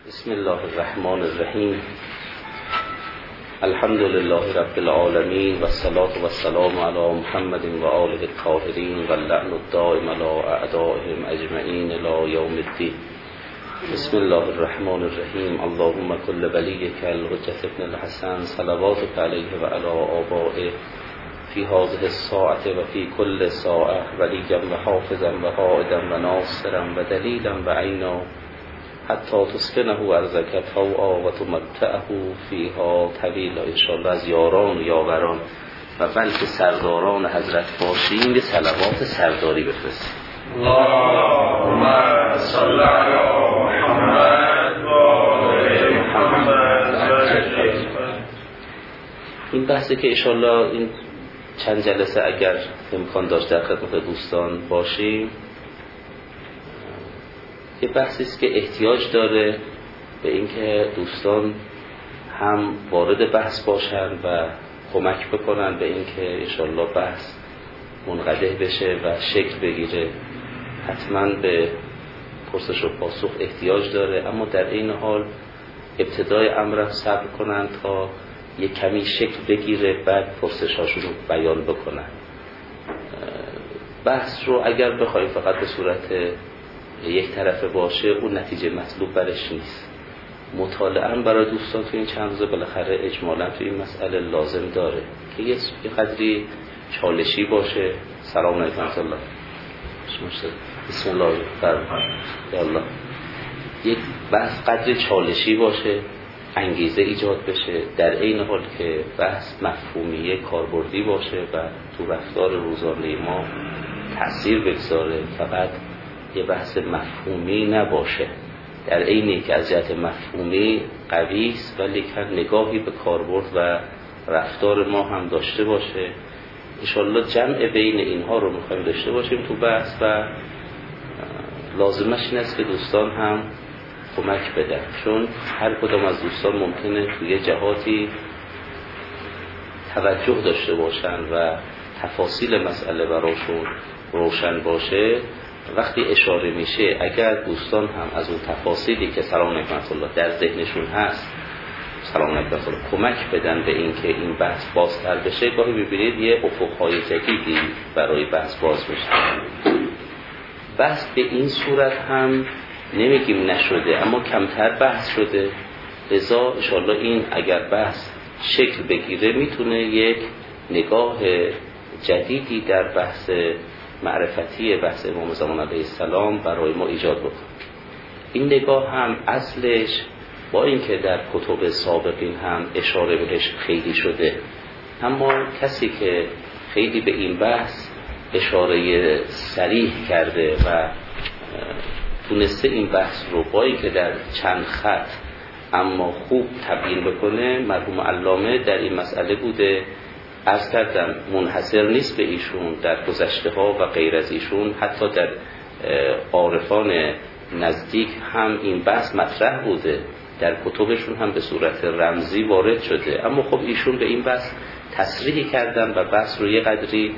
بسم الله الرحمن الرحیم. الحمد لله رب العالمین و الصلاة و السلام علی محمد و آله الطاهرین و اللعن الدائم علی اعدائهم اجمعین الی یوم الدین. بسم الله الرحمن الرحیم. اللهم کل ولیک الحجة ابن الحسن صلواتک علیه و علی آبائه فی هذه الساعة و فی کل ساعة ولیا و حافظا و قائدا و ناصرا و دلیلا و عینا حتی تسکنه ارضک طوعا و تمتعه فیها طویلا. انشاءالله از یاران و یاوران و بلکه سرداران حضرت باشیم به صلوات سرداری بفرستیم. اللهم صل علی محمد و آل محمد. این بحثی که انشاءالله این چند جلسه اگر امکان داشت در خدمت دوستان باشیم، یه بحثی است که احتیاج داره به اینکه دوستان هم وارد بحث باشن و کمک بکنن به اینکه انشاءالله بحث منقطع بشه و شکل بگیره. حتما به پرسش و پاسخ احتیاج داره، اما در این حال ابتدای امر صبر کنن تا یه کمی شکل بگیره، بعد پرسشاشون رو بیان بکنن. بحث رو اگر بخوایم فقط به صورت یک طرفه باشه، اون نتیجه مطلوب برش نیست. مطالعه برای دوستان تو این چند روزه بالاخره اجمالا تو این مسئله لازم داره که یه قدری چالشی باشه. سلام علیکم ورحمت الله. بسم الله الله. یک بحث قدری چالشی باشه، انگیزه ایجاد بشه، در این حال که بحث مفهومیه کاربردی باشه و تو رفتار روزانه ما تأثیر بگذاره. فقط یه بحث مفهومی نباشه، در عینی که از جهت مفهومی قوی است ولی که نگاهی به کاربرد و رفتار ما هم داشته باشه. انشالله جمع بین اینها رو میخوایم داشته باشیم تو بحث و لازمش این است که دوستان هم کمک بدن، چون هر کدام از دوستان ممکنه توی جهاتی توجه داشته باشن و تفاصیل مسئله براشون روشن باشه. وقتی اشاره میشه اگر دوستان هم از اون تفاصیلی که سلام علیکم الله در ذهنشون هست سلام علیکم الله کمک بدن به این که این بحث بازتر بشه، گاهی ببینید یه افقهای جدیدی برای بحث باز بشه. بحث به این صورت هم نمیگیم نشده، اما کمتر بحث شده. لذا انشاءالله این اگر بحث شکل بگیره میتونه یک نگاه جدیدی در بحث معرفتی بحث امام زمان علیه السلام برای ما ایجاد بکنه. این نگاه هم اصلش با اینکه در کتب سابقین هم اشاره بهش خیلی شده، اما کسی که خیلی به این بحث اشاره صریح کرده و تونسته این بحث رو با اینکه در چند خط اما خوب تبیین بکنه، مرحوم علامه در این مسئله بوده. عرض کردم منحصر نیست به ایشون، در گذشته ها و غیر از ایشون حتی در عارفان نزدیک هم این بحث مطرح بوده، در کتبشون هم به صورت رمزی وارد شده، اما خب ایشون به این بحث تصریح کردن و بحث رو یه قدری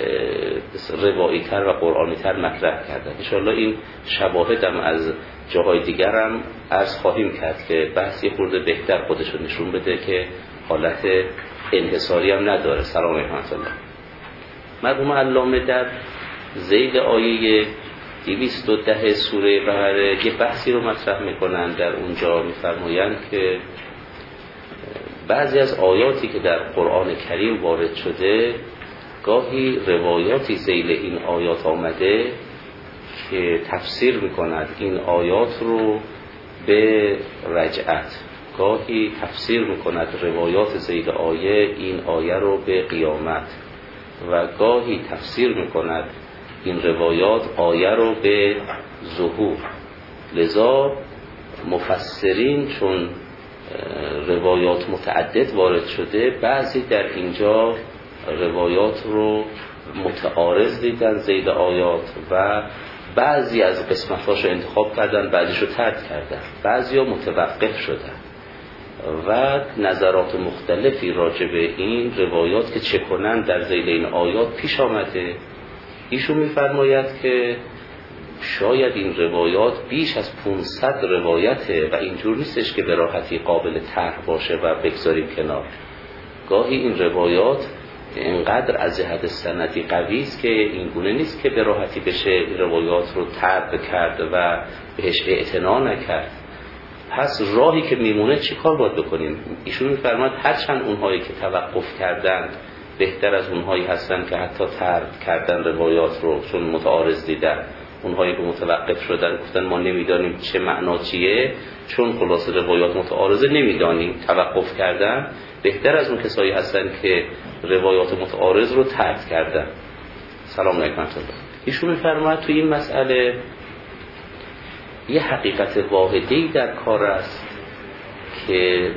روایی تر و قرآنی تر مطرح کردن. انشاءالله این شواهدم از جاهای دیگر هم عرض خواهیم کرد که بحث یه خورده بهتر خودش رو نشون بده که حالت انحصاری هم نداره. سلام علیکم الله. مرحوم علامه در ذیل آیه 210 سوره بقره یه بحثی رو مطرح میکنن. در اونجا میفرمایند که بعضی از آیاتی که در قرآن کریم وارد شده، گاهی روایاتی ذیل این آیات آمده که تفسیر میکند این آیات رو به رجعت، گاهی تفسیر میکند روایات ذیل آیه این آیه رو به قیامت، و گاهی تفسیر میکند این روایات آیه رو به ظهور. لذا مفسرین چون روایات متعدد وارد شده، بعضی در اینجا روایات رو متعارض دیدن ذیل آیات و بعضی از قسمتاش رو انتخاب کردن، بعضیش رو ترک کردن، بعضی ها متوقف شدن و نظرات مختلفی راجع به این روایات که چه کنن در ذیل این آیات پیش آمده. ایشون میفرماید که شاید این روایات بیش از 500 روایته و اینجور نیستش که به راحتی قابل طرح باشه و بگذاریم کنار. گاهی این روایات اینقدر از جهت سندی قوی است که این گونه نیست که به راحتی بشه این روایات رو طرح کرد و بهش اعتنا نکرد. پس راهی که میمونه چی کار باید بکنیم؟ ایشون می‌فرماید هرچند اونهایی که توقف کردند بهتر از اونهایی هستن که حتی طرح کردن روایات رو چون متعارض دیدن. اونهایی که متوقف شدن گفتن ما نمیدانیم چه معنا چیه، چون خلاص روایات متعارضه نمیدانیم، توقف کردن بهتر از اون کسایی هستن که روایات متعارض رو طرح کردن. سلام علیکم. ایشون می‌فرماید تو این مسئله یه حقیقت واحدی در کار است که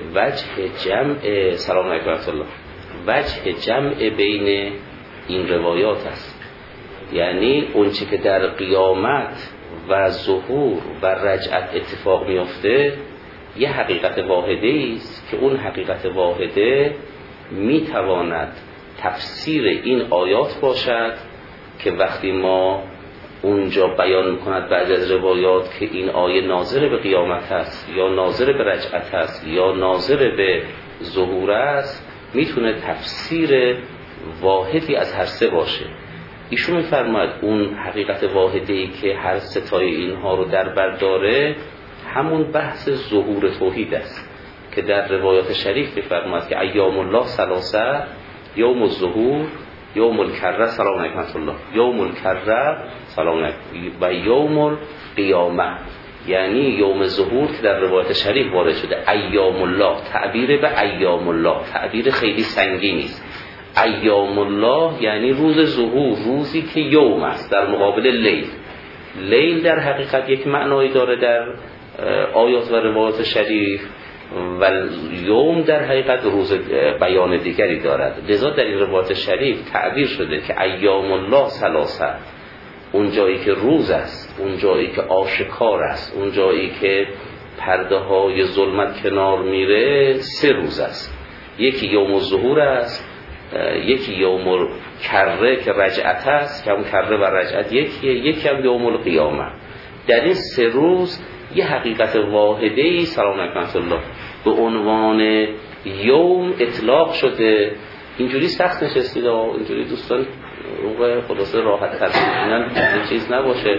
وجه جمع بین این روایات است. یعنی اونچه که در قیامت و ظهور و رجعت اتفاق میفته یه حقیقت واحدی است که اون حقیقت واحده میتواند تفسیر این آیات باشد که وقتی ما اونجا بیان میکند بعض از روایات که این آیه ناظر به قیامت است یا ناظر به رجعت است یا ناظر به ظهور است، میتونه تفسیر واحدی از هر سه باشه. ایشون میفرماید اون حقیقت واحدی که هر ستای اینها رو در بر داره همون بحث ظهور توحید است که در روایات شریف میفرماید که ایام الله ثلاثه، یوم الظهور، یوم الکره سلام علیکم الله، یوم الکره سلام علیکم و یوم القیامه. یعنی یوم ظهور که در روایت شریف وارد شده، ایام الله، تعبیر به ایام الله تعبیر خیلی سنگینی است. ایام الله یعنی روز ظهور، روزی که یوم است در مقابل لیل. لیل در حقیقت یک معنایی داره در آیات و روایات شریف و یوم در حقیقت روز بیان دیگری دارد. لذا در این روایات شریف تعبیر شده که ایام الله ثلاثه، اون جایی که روز است، اون جایی که آشکار است، اون جایی که پرده های ظلمت کنار میره 3 روز است. یکی یوم الظهور است، یکی یوم الکره که رجعت است که هم کره و رجعت یکی هم یوم القیامه. در این 3 روز یه حقیقت واحده‌ای سلام علیکم الله به عنوان یوم اطلاق شده. اینجوری سخت نشستید اینجوری دوستان روح خلاصه راحت تر بشینن، این چیز نباشه.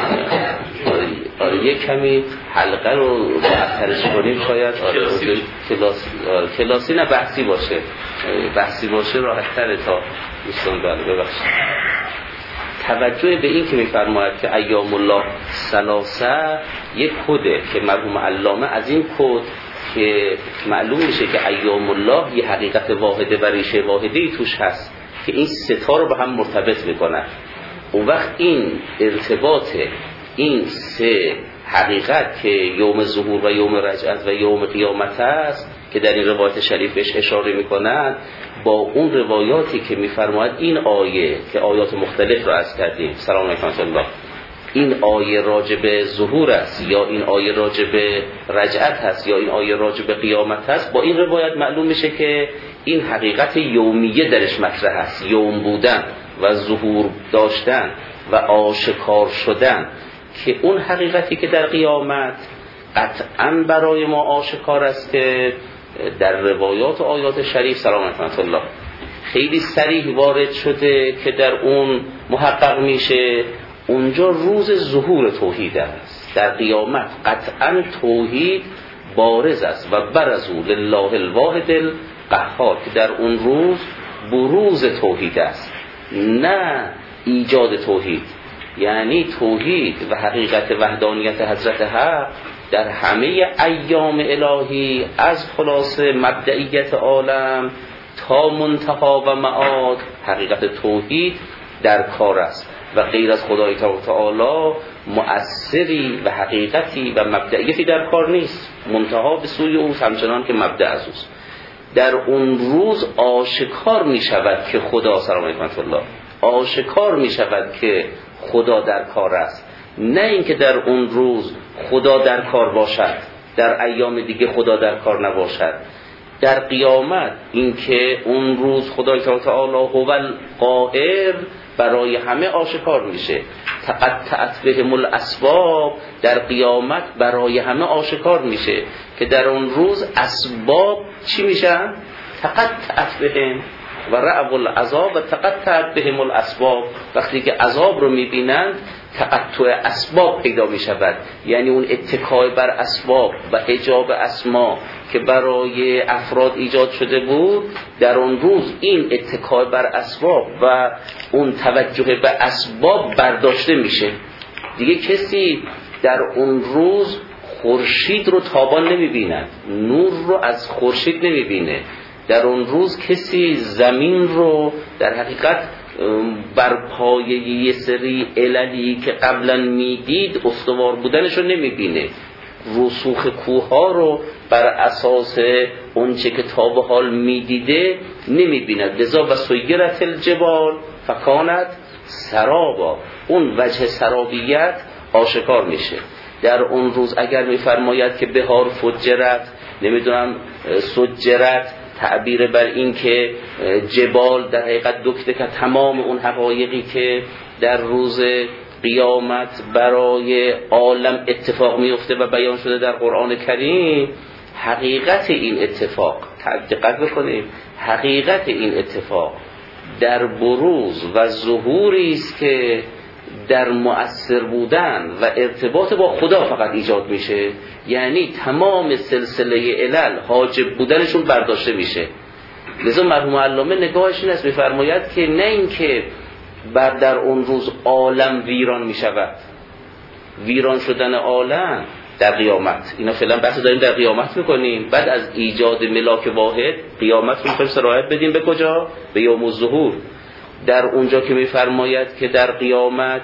یک کمی حلقه رو راحت‌ترش کنیم شاید. کلاسی نه بحثی باشه. بحثی باشه راحت‌تره تا دوستان ببخشید. توجه به این که می‌فرماید که ایام الله ثلاثه یک کده که مرحوم علامه از این کد که معلوم میشه که ایام الله یه حقیقت واحده و ریشه واحدی توش هست که این 3 تا رو به هم مرتبط میکنن. اون وقت این ارتباط این 3 حقیقت که یوم ظهور و یوم رجعت و یوم قیامت است که در این روایت شریفش اشاره میکنن با اون روایاتی که میفرماید این آیه که آیات مختلف رو عرض کردیم سلام علیکم الله، این آیه راجع به ظهور است یا این آیه راجع به رجعت هست یا این آیه راجع به قیامت هست، با این روایت معلوم میشه که این حقیقت یومیه درش مطرح است، یوم بودن و ظهور داشتن و آشکار شدن، که اون حقیقتی که در قیامت قطعاً برای ما آشکار است که در روایات و آیات شریف سلام علیکم الله خیلی صریح وارد شده که در اون محقق میشه اونجا روز ظهور توحید است. در قیامت قطعاً توحید بارز است و برزوا لله الواحد القهار که در اون روز بروز توحید است، نه ایجاد توحید. یعنی توحید و حقیقت وحدانیت حضرت حق در همه ایام الهی از خلاصه مبدئیت عالم تا منتها و معاد حقیقت توحید در کار است و غیر از خدای تعالی مؤثری و حقیقتی و مبدئیتی در کار نیست، منتها به سوی او همچنان که مبدأ از اوست. در اون روز آشکار می شود که خدا سلام علیکم الله آشکار می شود که خدا در کار است، نه اینکه در اون روز خدا در کار باشد در ایام دیگه خدا در کار نباشد. در قیامت اینکه اون روز خدای تعالی هو القاهر برای همه آشکار میشه. تقطعت بهم الاسباب، در قیامت برای همه آشکار میشه که در اون روز اسباب چی میشن؟ تقطعت بهم و رأوا العذاب و تقطعت بهم الاسباب. وقتی که عذاب رو میبینند تقطع اسباب پیدا میشود، یعنی اون اتکای بر اسباب و حجاب اسما که برای افراد ایجاد شده بود، در اون روز این اتکای بر اسباب و اون توجه به اسباب برداشته میشه. دیگه کسی در اون روز خورشید رو تابان نمیبیند، نور رو از خورشید نمیبینه. در اون روز کسی زمین رو در حقیقت بر پایه یه سری عللی که قبلا میدید استوار بودنش رو نمیبینه. رسوخ کوه رو بر اساس اونچه که تا به حال میدیده نمیبیند. لذا و سیرت الجبال فکانت سرابا، اون وجه سرابیت آشکار میشه. در اون روز اگر میفرماید که بهار فجرت، نمیدونم سجرت، تعبیر بر این که جبال در حقیقت دکته که تمام اون حقایقی که در روز قیامت برای عالم اتفاق میفته و بیان شده در قرآن کریم، حقیقت این اتفاق، دقت بکنید، حقیقت این اتفاق در بروز و ظهوری است که در مؤثر بودن و ارتباط با خدا فقط ایجاد میشه. یعنی تمام سلسله علل حاجب بودنشون برداشته میشه. لذا مرحوم علامه نگاهش این است، میفرماید که نه اینکه در اون روز عالم ویران میشود، ویران شدن عالم در قیامت، اینا فعلا بحث داریم در قیامت میکنیم. بعد از ایجاد ملاک واحد قیامت رو میخوایم سرایت بدیم به کجا؟ به یوم الظهور. در اونجا که میفرماید که در قیامت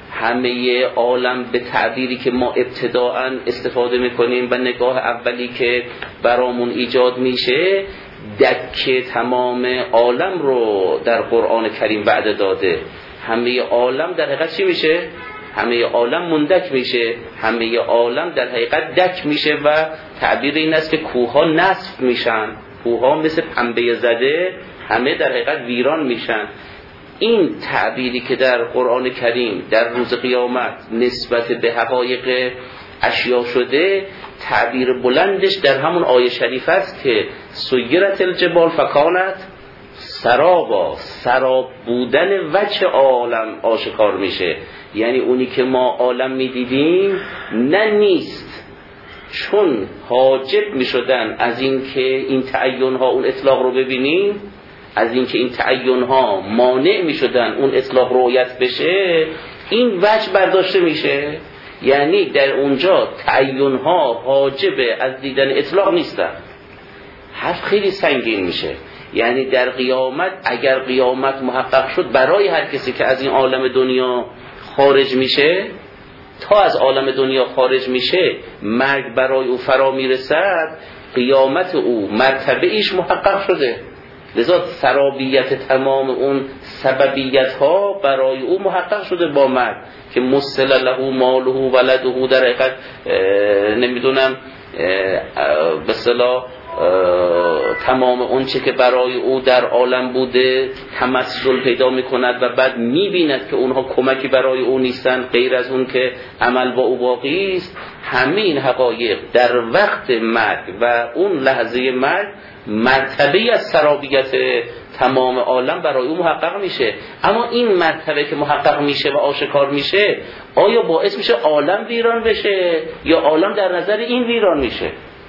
همه عالم به تعبیری که ما ابتداءً استفاده میکنیم و نگاه اولی که برامون ایجاد میشه، دکه تمام عالم رو در قرآن کریم وعده داده. همه عالم در حقیقت چی میشه؟ همه عالم مندک میشه، همه عالم در حقیقت دک میشه و تعبیر این است که کوها نصف میشن، کوها مثل پنبه زده همه در حقیقت ویران میشن. این تعبیری که در قرآن کریم در روز قیامت نسبت به حقایق اشیا شده، تعبیر بلندش در همون آیه شریف است که سیرت الجبال فکانت سرابا، سراب بودن وجه عالم آشکار میشه. یعنی اونی که ما عالم میدیدیم نه نیست، چون حاجب میشدن از این که این تعین ها اون اطلاق رو ببینیم، از این که این تعین ها مانع میشدن اون اطلاق رؤیت بشه، این وجه برداشته میشه. یعنی در اونجا تعین ها حاجب از دیدن اطلاق نیستن. حرف خیلی سنگین میشه. یعنی در قیامت اگر قیامت محقق شد، برای هر کسی که از این عالم دنیا خارج میشه، تا از عالم دنیا خارج میشه مرگ برای او فرا میرسد، قیامت او مرتبه ایش محقق شده. لذا سرابیت تمام اون سببیت ها برای او محقق شده با مرگ که مسل له ماله ولده، در حقیقت نمیدونم به اصطلاح تمام اون چه که برای او در عالم بوده تمثل پیدا میکند و بعد میبیند که اونها کمکی برای او نیستن غیر از اون که عمل با او باقی است. همه این حقایق در وقت مرگ و اون لحظه مرگ مرتبه از سرابیت تمام عالم برای او محقق میشه. اما این مرتبه که محقق میشه و آشکار میشه، آیا باعث میشه عالم ویران بشه یا عالم در نظر این ویران میشه؟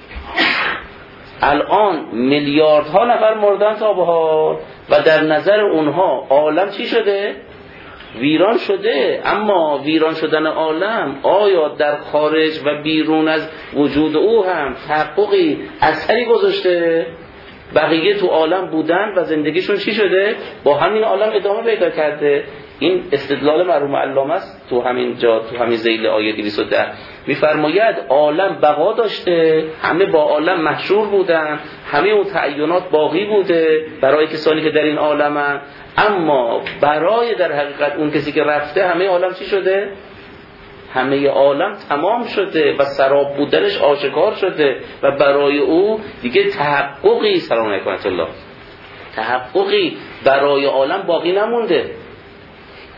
الان میلیاردها نفر مردن تا به حال و در نظر اونها عالم چی شده؟ ویران شده. اما ویران شدن عالم آیا در خارج و بیرون از وجود او هم تحققی اثری گذاشته؟ بقیه تو عالم بودن و زندگیشون چی شده؟ با همین عالم ادامه پیدا کرده. این استدلال مرحوم علامه است تو همین جا، تو همین ذیل آیه 210 میفرماید عالم بقا داشته، همه با عالم محشور بودن، همه اون تعینات باقی بوده برای کسانی که در این عالمن، اما برای در حقیقت اون کسی که رفته همه عالم چی شده؟ همه عالم تمام شده و سراب بودنش آشکار شده و برای او دیگه تحققی، سلام علیکم الله، تحققی برای عالم باقی نمونده.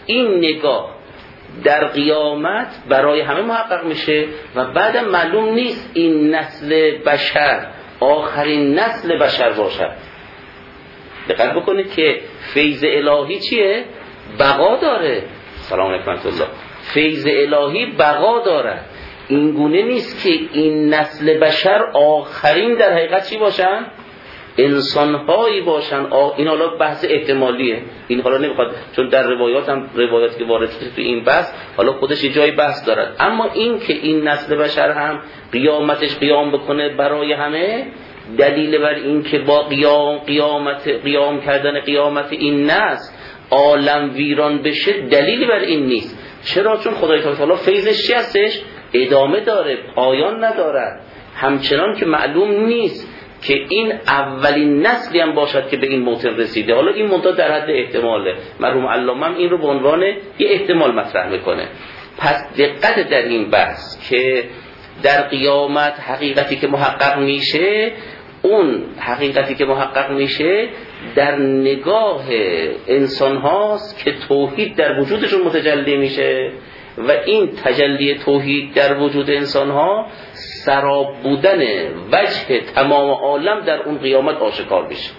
این نگاه در قیامت برای همه محقق میشه و بعدم معلوم نیست این نسل بشر آخرین نسل بشر باشد. دقت بکنید که فیض الهی چیه؟ بقا داره. سلام علیکم ورحمت الله. فیض الهی بقا داره. این گونه نیست که این نسل بشر آخرین در حقیقت چی باشن؟ انسان‌هایی باشن. این حالا بحث احتمالیه، این حالا نمیخواد، چون در روایاتی که وارد شده تو این بحث حالا خودش یه جای بحث دارد. اما این که این نسل بشر هم قیامتش قیام بکنه برای همه، دلیل بر این که با قیام کردن قیامت این نسل عالم ویران بشه دلیلی بر این نیست. چرا؟ چون خدای تعالی فیضش چی هستش؟ ادامه داره، پایان ندارد. همچنان که معلوم نیست که این اولین نسلی هم باشد که به این موطن رسیده. حالا این منتها در حد احتماله. مرحوم علامه هم این رو به عنوان یه احتمال مطرح میکنه. پس دقت در این بحث که در قیامت حقیقتی که محقق میشه، اون حقیقتی که محقق میشه در نگاه انسان هاست که توحید در وجودشون متجلی میشه و این تجلی توحید در وجود انسان ها سراب بودن وجه تمام عالم در اون قیامت آشکار میشه.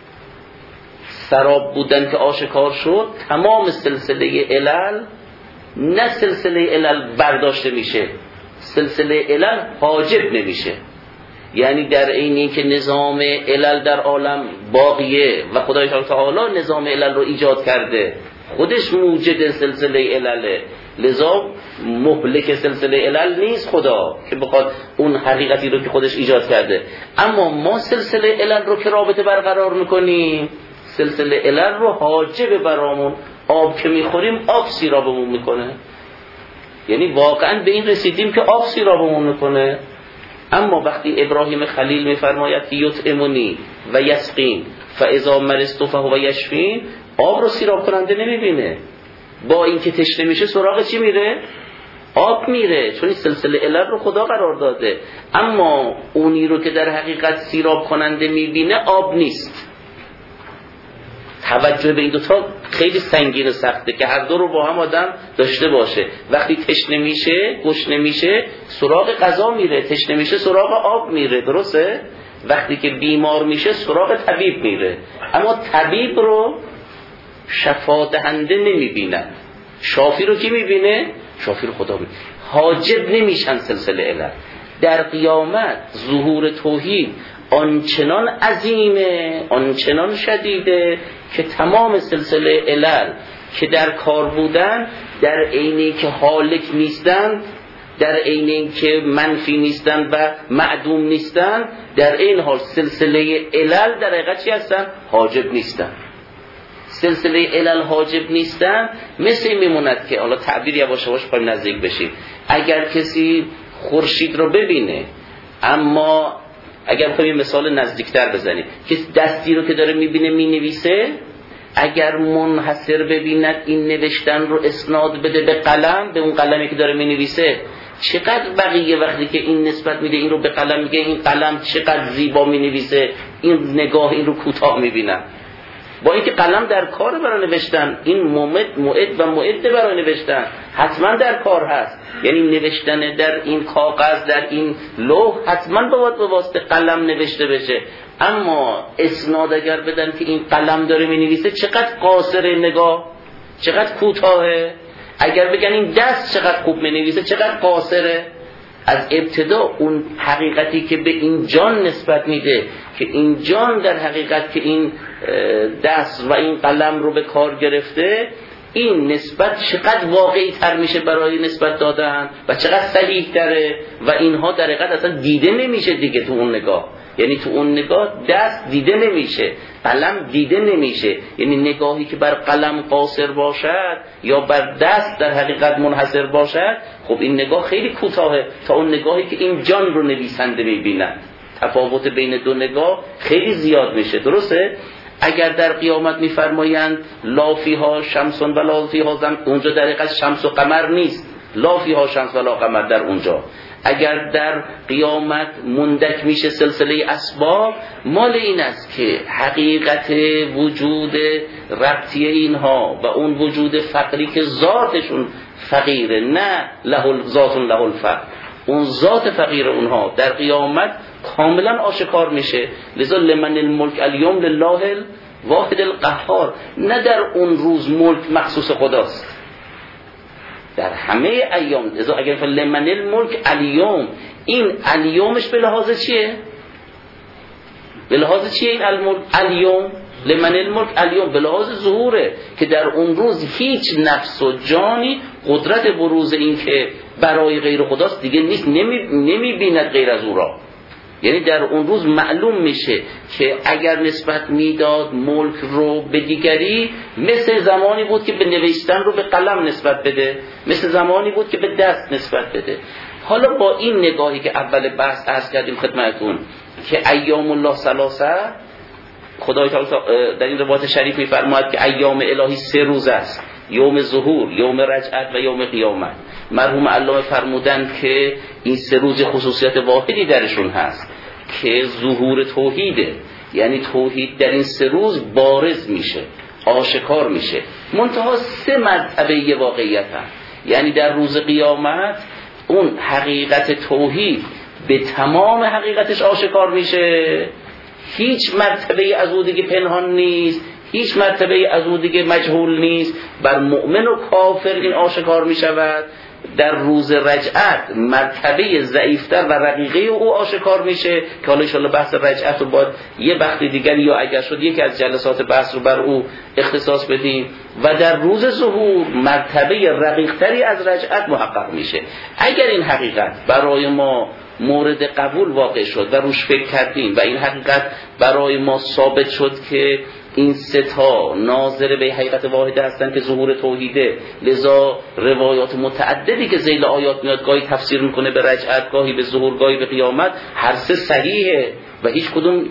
سراب بودن که آشکار شد، تمام سلسله علل، نه سلسله علل برداشته میشه، سلسله علل حاجب نمیشه. یعنی در اینی که نظام علل در عالم باقیه و خدای تعالی نظام علل رو ایجاد کرده، خودش موجد سلسله علله، لذا مهلک سلسله علل نیست خدا که بخواد اون حقیقتی رو که خودش ایجاد کرده. اما ما سلسله علل رو که رابطه برقرار میکنیم، سلسله علل رو حاجب برامون، آب که میخوریم آب سیرابمون میکنه، یعنی واقعا به این رسیدیم که آب سیرابمون میکنه. اما وقتی ابراهیم خلیل میفرماید که یطعمنی و یسقین فاذا مرضت فهو یشفین، آب رو سیراب کننده نمیبینه، با اینکه تشنه میشه سراغ چی میره؟ آب میره، چون این سلسله علل رو خدا قرار داده. اما اونی رو که در حقیقت سیراب کننده میبینه آب نیست. توجه به این دوتا خیلی سنگین و سخته که هر دو رو با هم آدم داشته باشه. وقتی تشنه میشه، گشنه میشه، سراغ غذا میره، تشنه میشه سراغ آب میره، درسته؟ وقتی که بیمار میشه سراغ طبیب میره. اما طبیب رو شفا دهنده نمیبینن. شافی رو کی میبینه؟ شافی رو خدا میبینه. حاجب نمیشن سلسله علل. در قیامت ظهور توحید آنچنان عظیمه، آنچنان شدیده که تمام سلسله علل که در کار بودن، در عینی که حالک نیستن، در عینی که منفی نیستن و معدوم نیستن، در این حال سلسله علل در حقیقت چی هستن؟ حاجب نیستن. سلسله علل حاجب نیستن. مثل میموند که حالا تعبیر یواش یواش پای نزدیک بشیم، اگر کسی خورشید رو ببینه، اما اگر بخوایم مثال نزدیکتر بزنیم، کسی دستی رو که داره میبینه مینویسه، اگر منحصر ببیند این نوشتن رو اسناد بده به قلم، به اون قلمی که داره مینویسه، چقدر بقیه وقتی که این نسبت میده این رو به قلم، میگه این قلم چقدر زیبا مینویسه، این نگاه این رو کوتاه میبینم. با اینکه قلم در کار برای نوشتن، این معد برای نوشتن حتما در کار هست، یعنی نوشتن در این کاغذ، در این لوح حتما باید به واسطه قلم نوشته بشه. اما اسناد اگر بدن که این قلم داره مینویسه، چقدر قاصر نگاه، چقدر کوتاهه. اگر بگن این دست چقدر خوب مینویسه، چقدر قاصره. از ابتدا اون حقیقتی که به این جان نسبت میده که این جان در حقیقت که این دست و این قلم رو به کار گرفته، این نسبت چقدر واقعی تر میشه برای نسبت دادن و چقدر صحیح تره و اینها در حقیقت اصلا دیده نمیشه دیگه تو اون نگاه. یعنی تو اون نگاه دست دیده نمیشه، قلم دیده نمیشه. یعنی نگاهی که بر قلم قاصر باشد یا بر دست در حقیقت منحصر باشد، خب این نگاه خیلی کوتاهه تا اون نگاهی که این جان رو نویسنده میبیند. تفاوت بین دو نگاه خیلی زیاد میشه، درسته؟ اگر در قیامت میفرمایند لا فیها شمس و لا فیها قمر، اونجا در حقیقت شمس و قمر نیست، لا فیها شمس و لا قمر در اونجا. اگر در قیامت مندک میشه سلسله اسباب، مال این است که حقیقت وجود ربطی اینها و اون وجود فقری که ذاتشون فقیره، نه ذات له الفقر، اون ذات فقیر اونها در قیامت کاملا آشکار میشه. لذا لمن الملک الیوم لله الواحد القهار، نه در اون روز ملک مخصوص خداست، در همه ایام. لذا اگر لمن الملک الیوم، این الیومش به لحاظ چیه؟ به لحاظ چیه این الملک الیوم؟ لمن الملک الیوم به لحاظ ظهوره که در اون روز هیچ نفس و جانی قدرت بروز این که برای غیر خداست دیگه نیست، نمیبیند غیر از او را. یعنی در اون روز معلوم میشه که اگر نسبت میداد ملک رو به دیگری، مثل زمانی بود که به نوشتن رو به قلم نسبت بده، مثل زمانی بود که به دست نسبت بده. حالا با این نگاهی که اول بحث عرض کردیم خدمتتون که ایام الله ثلاثه، خدای تعالی در این روایت شریف میفرماید که ایام الهی 3 روز است: یوم ظهور، یوم رجعت و یوم قیامت. مرحوم علامه فرمودند که این 3 روز خصوصیت واحدی درشون هست که ظهور توحیده، یعنی توحید در این 3 روز بارز میشه، آشکار میشه. منتها 3 مرتبه واقعیت هست، یعنی در روز قیامت اون حقیقت توحید به تمام حقیقتش آشکار میشه، هیچ مرتبه از او دیگه پنهان نیست، هیچ مرتبه از او دیگه مجهول نیست. بر مؤمن و کافر این آشکار می شود. در روز رجعت مرتبه ضعیفتر و رقیقه او آشکار میشه که حالا انشاءالله بحث رجعت رو باید یه وقت دیگر یا اگر شد یکی از جلسات بحث رو بر او اختصاص بدیم. و در روز ظهور مرتبه رقیقتری از رجعت محقق میشه. اگر این حقیقت برای ما مورد قبول واقع شد و روش فکر کردیم و این حقیقت برای ما ثابت شد که این 3 تا ناظر به حقیقت واحده هستن که ظهور توحیده، لذا روایات متعددی که ذیل آیات میاد گاهی تفسیر میکنه به رجعت، گاهی به ظهور، گاهی به قیامت، هر 3 صحیحه و هیچ کدوم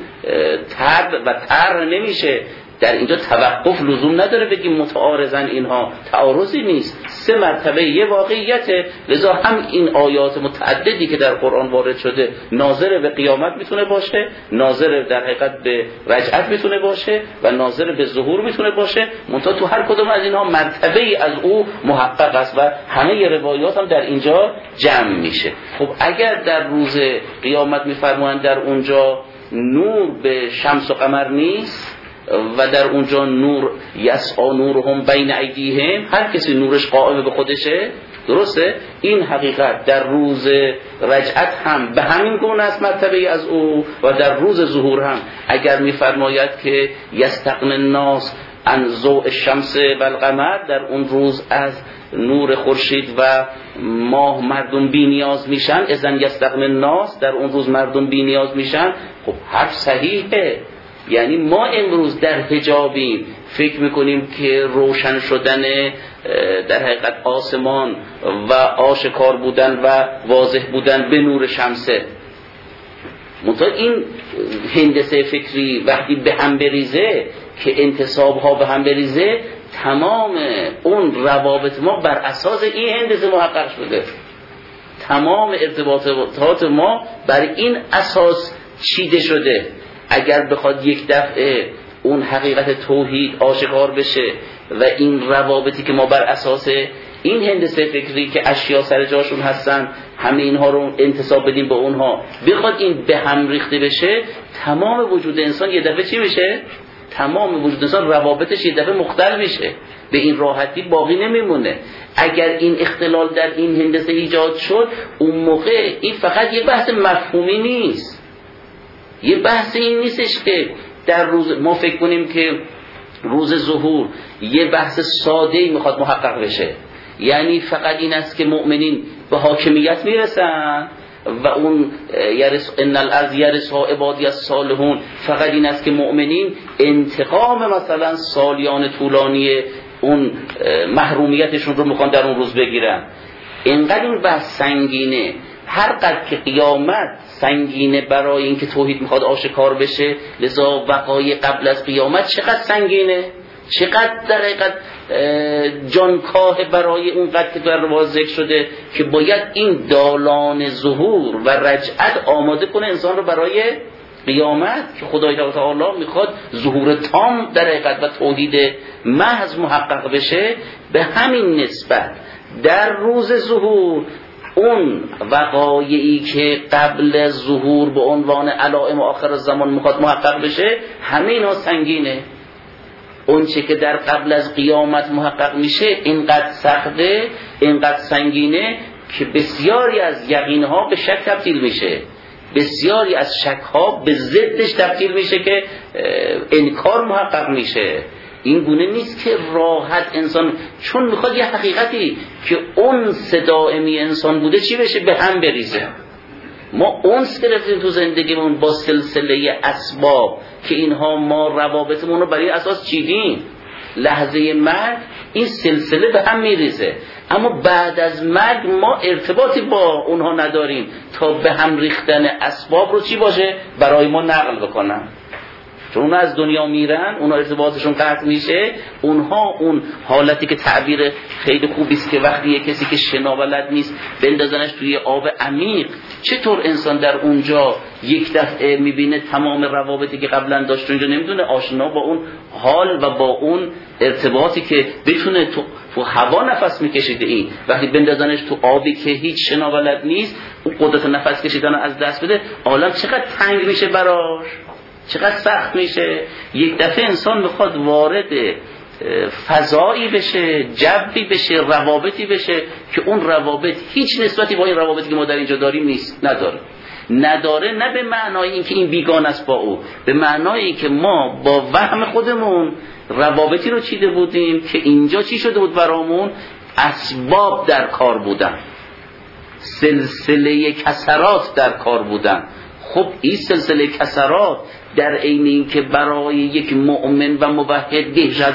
طرح نمیشه. در اینجا توقف لزوم نداره بگیم متعارضن، اینها تعارضی نیست، 3 مرتبه یه واقعیته. لذا هم این آیات متعددی که در قرآن وارد شده ناظر به قیامت میتونه باشه، ناظر در حقیقت به رجعت میتونه باشه و ناظر به ظهور میتونه باشه، منتها تو هر کدوم از اینها مرتبه از او محقق است و همه روایات هم در اینجا جمع میشه. خب اگر در روز قیامت میفرمایند در اونجا نور به شمس و قمر نیست و در اونجا نور یسعا نورهم بین ایدیهم، هر کسی نورش قائم به خودشه، درسته؟ این حقیقت در روز رجعت هم به همین گونه است مرتبه از او و در روز ظهور هم. اگر میفرماید که یستغنی الناس عن ضوء الشمس و القمر، در اون روز از نور خورشید و ماه مردم بی نیاز میشن، اذن یستغنی الناس، در اون روز مردم بی نیاز میشن. خب حرف صحیحه. یعنی ما امروز در حجابیم، فکر میکنیم که روشن شدن در حقیقت آسمان و آشکار بودن و واضح بودن به نور شمسه. منتها این هندسه فکری وقتی به هم بریزه که انتصاب ها به هم بریزه، تمام اون روابط ما بر اساس این هندسه محقق شده، تمام ارتباطات ما بر این اساس چیده شده. اگر بخواد یک دفعه اون حقیقت توحید آشکار بشه و این روابطی که ما بر اساس این هندسه فکری که اشیا سر جاشون هستن همه اینها رو انتساب بدیم به اونها، بخواد این به هم ریخته بشه، تمام وجود انسان یه دفعه چی میشه؟ تمام وجود انسان روابطش یه دفعه مختل میشه، به این راحتی باقی نمیمونه. اگر این اختلال در این هندسه ایجاد شد، اون موقع این فقط یه بحث مفهومی نیست، یه بحث این نیستش که در روز ما فکر کنیم که روز ظهور یه بحث ساده‌ای میخواد محقق بشه، یعنی فقط این است که مؤمنین به حاکمیت میرسن و اون ان الارض یرثها عبادی الصالحون، فقط این است که مؤمنین انتقام مثلا سالیان طولانی اون محرومیتشون رو میخوان در اون روز بگیرن. اینقدر این بحث سنگینه، هر قدر که قیامت سنگینه برای اینکه توحید میخواد آشکار بشه، لذا وقایع قبل از قیامت چقدر سنگینه، چقدر در حقیقت جانکاه برای اون قد که در واضح شده که باید این دالان ظهور و رجعت آماده کنه انسان رو برای قیامت که خدای تعالی میخواد ظهور تام در حقیقت و توحید محض محقق بشه. به همین نسبت در روز ظهور اون وقایعی که قبل ظهور به عنوان علائم آخر الزمان میخواد محقق بشه همه اینا سنگینه. اون چه که در قبل از قیامت محقق میشه اینقدر سخته، اینقدر سنگینه که بسیاری از یقینها به شک تبدیل میشه، بسیاری از شکها به ضدش تبدیل میشه که انکار محقق میشه. این گونه نیست که راحت انسان چون میخواد یه حقیقتی که اون دائمی انسان بوده چی بشه به هم بریزه. ما اونس گرفتیم تو زندگیمون با سلسله اسباب که اینها ما روابطمون رو برای اساس چیدیم. لحظه مرگ این سلسله به هم میریزه، اما بعد از مرگ ما ارتباطی با اونها نداریم تا به هم ریختن اسباب رو چی باشه برای ما نقل بکنن. چون اونها از دنیا میرن، اونها ارتباطشون قطع میشه، اونها اون حالتی که تعبیر خیلی خوبی است که وقتی یه کسی که شنابلد نیست بندازنش توی آب عمیق، چطور انسان در اونجا یک دفعه میبینه تمام روابطی که قبلا داشت اونجا نمیدونه آشنا با اون حال و با اون ارتباطی که بتونه تو هوا نفس میکشیده. این وقتی بندازنش تو آبی که هیچ شنابلد نیست اون قدرت نفس کشیدن از دست بده، عالم چقدر تنگ میشه براش، چقدر سخت میشه. یک دفعه انسان میخواد وارد فضایی بشه، جوی بشه، روابطی بشه که اون روابط هیچ نسبتی با این روابطی که ما در اینجا داریم نداره. نه به معنای اینکه این بیگانه است با او، به معنای اینکه ما با وهم خودمون روابطی رو چیده بودیم که اینجا چی شده بود برامون؟ اسباب در کار بودن، سلسله کسرات در کار بودن. خب این سلسله کسرات در عین این که برای یک مؤمن و موحد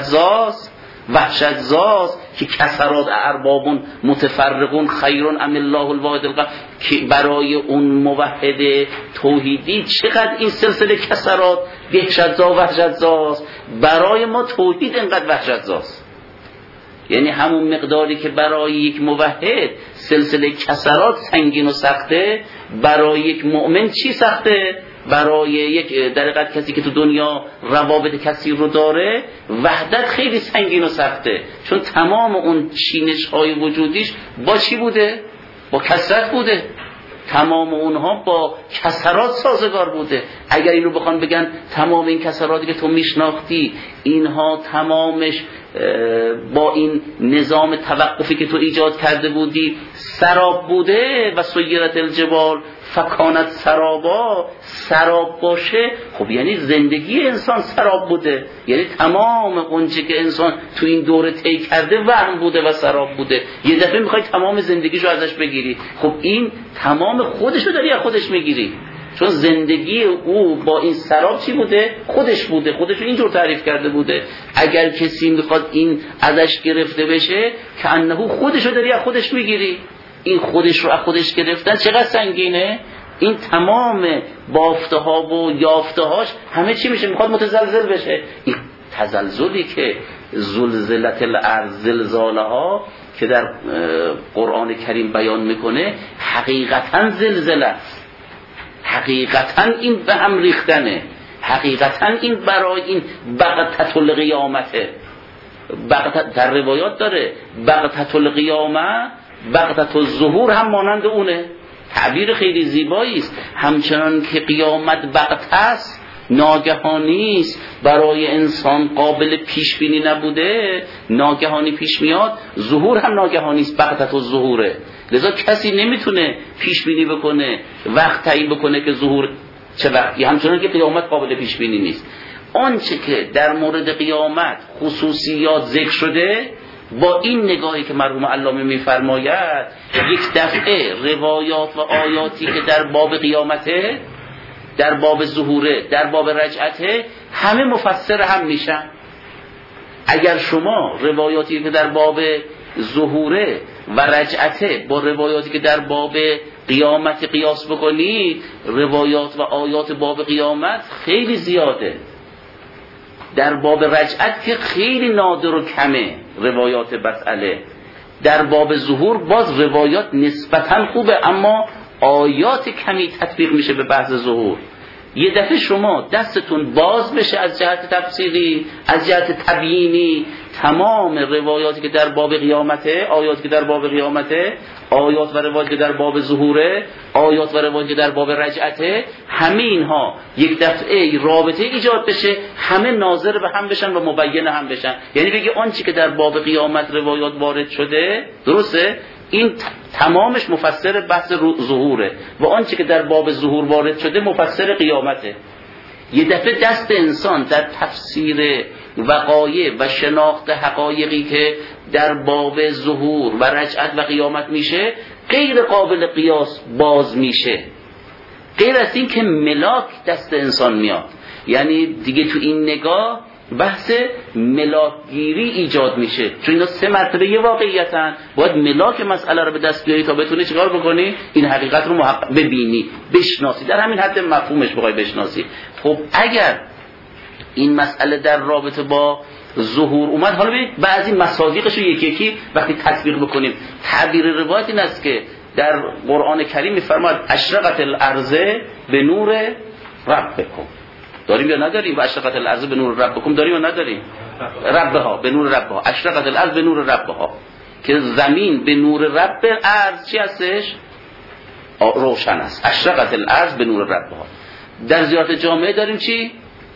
وحشتزاست که کسرات اربابون متفرقون خیرون ام الله الواحد القهار، که برای اون موحد توحیدی چقدر این سلسله کسرات وحشتزاست، برای ما توحید اینقدر وحشتزاست. یعنی همون مقداری که برای یک موحد سلسله کسرات سنگین و سخته، برای یک مؤمن چی سخته؟ برای یک در حقیقت کسی که تو دنیا روابط کثیر رو داره وحدت خیلی سنگین و سخته، چون تمام اون چینش های وجودیش با چی بوده؟ با کثرت بوده، تمام اونها با کسرات سازگار بوده. اگر اینو بخوان بگن تمام این کسراتی که تو میشناختی اینها تمامش با این نظام توقفی که تو ایجاد کرده بودی سراب بوده و سیرت الجبال فکانت سراب باشه، خب یعنی زندگی انسان سراب بوده، یعنی تمام اونچه که انسان تو این دوره طی کرده وهم بوده و سراب بوده. یه دفعه میخوای تمام زندگیشو ازش بگیری، خب این تمام خودشو داری از خودش میگیری، چون زندگی او با این سراب چی بوده؟ خودشو اینجور تعریف کرده بوده. اگر کسی میخواد این ازش گرفته بشه که انه خودشو داری از خودش میگیری، این خودش رو از خودش گرفتن چقدر سنگینه. این تمام بافته ها و یافته هاش همه چی میشه؟ میخواد متزلزل بشه. این تزلزلی که زلزلت الارض زلزالها که در قرآن کریم بیان میکنه حقیقتا زلزله است، حقیقتا این به هم ریختنه، حقیقتا این برای این بغتة القیامته. در روایات داره بغتة القیامه بغتة الظهور هم مانند اونه. تعبیر خیلی زیبایی است. همچنان که قیامت بغتة است، ناگهانی است، برای انسان قابل پیش بینی نبوده، ناگهانی پیش میاد، ظهور هم ناگهانی است، بغتة الظهوره. لذا کسی نمیتونه پیش بینی بکنه، وقت تعیین بکنه که ظهور چه وقتی، همچنان که قیامت قابل پیش بینی نیست. آنچه که در مورد قیامت خصوصیات ذکر شده با این نگاهی که مرحوم علامه میفرماید، یک دفعه روایات و آیاتی که در باب قیامته، در باب ظهوره، در باب رجعته، همه مفسر هم میشن. اگر شما روایاتی که در باب ظهوره و رجعته با روایاتی که در باب قیامت قیاس بکنید، روایات و آیات باب قیامت خیلی زیاده، در باب رجعت که خیلی نادر و کمه روایات مسئله. در باب ظهور باز روایات نسبتاً خوبه اما آیات کمی تطبیق میشه به بحث ظهور. یه دفعه شما دستتون باز بشه از جهت تفسیری، از جهت تبیینی، تمام روایاتی که در باب قیامته، آیاتی که در باب قیامته، آیات و روایاتی که در باب ظهوره، آیات و روایاتی که در باب رجعته، همه اینها یک دفعه رابطه ایجاد بشه، همه ناظر به هم بشن و مبین هم بشن. یعنی بگی آنچه که در باب قیامت روایات وارد شده درسته، این تمامش مفسر بحث ظهوره و آنچه که در باب ظهور وارد شده مفسر قیامته. یه دفعه دست انسان در تفسیر وقایع و شناخت حقایقی که در باب ظهور و رجعت و قیامت میشه غیر قابل قیاس باز میشه، غیر از این که ملاک دست انسان میاد. یعنی دیگه تو این نگاه بحث ملاکگیری ایجاد میشه، چون اینا 3 مرتبه یه واقعیتن. باید ملاک مسئله رو به دست بیاری تا بتونی چیکار بکنی؟ این حقیقت رو ببینی، بشناسی، در همین حد مفهومش بخوای بشناسی. خب اگر این مسئله در رابطه با ظهور اومد، حالا ببینید بعضی مصادیقش رو یکی یکی وقتی تطبیق بکنیم. تعبیر روایت این است که در قرآن کریم میفرماد اشرقت الارض به نور ربکم. داریم یا نداریم؟ و اشرقت الارض به نور ربکم داریم یا نداریم؟ ربها، به نور ربها. اشرقت الارض به نور ربها، که زمین به نور رب ارض چی هستش؟ روشن است. اشرقت الارض به نور ربها. در زیارت جامعه داریم چی؟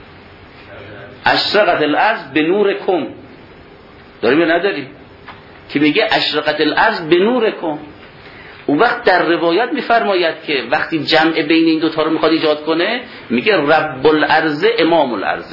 اشرقت الارض به نور کم. داریم یا نداریم؟ که میگه اشرقت الارض به نور کم. اون وقت در روایت میفرماید که وقتی جمع بین این دوتا رو میخواد ایجاد کنه میگه رب الارض امام الارض.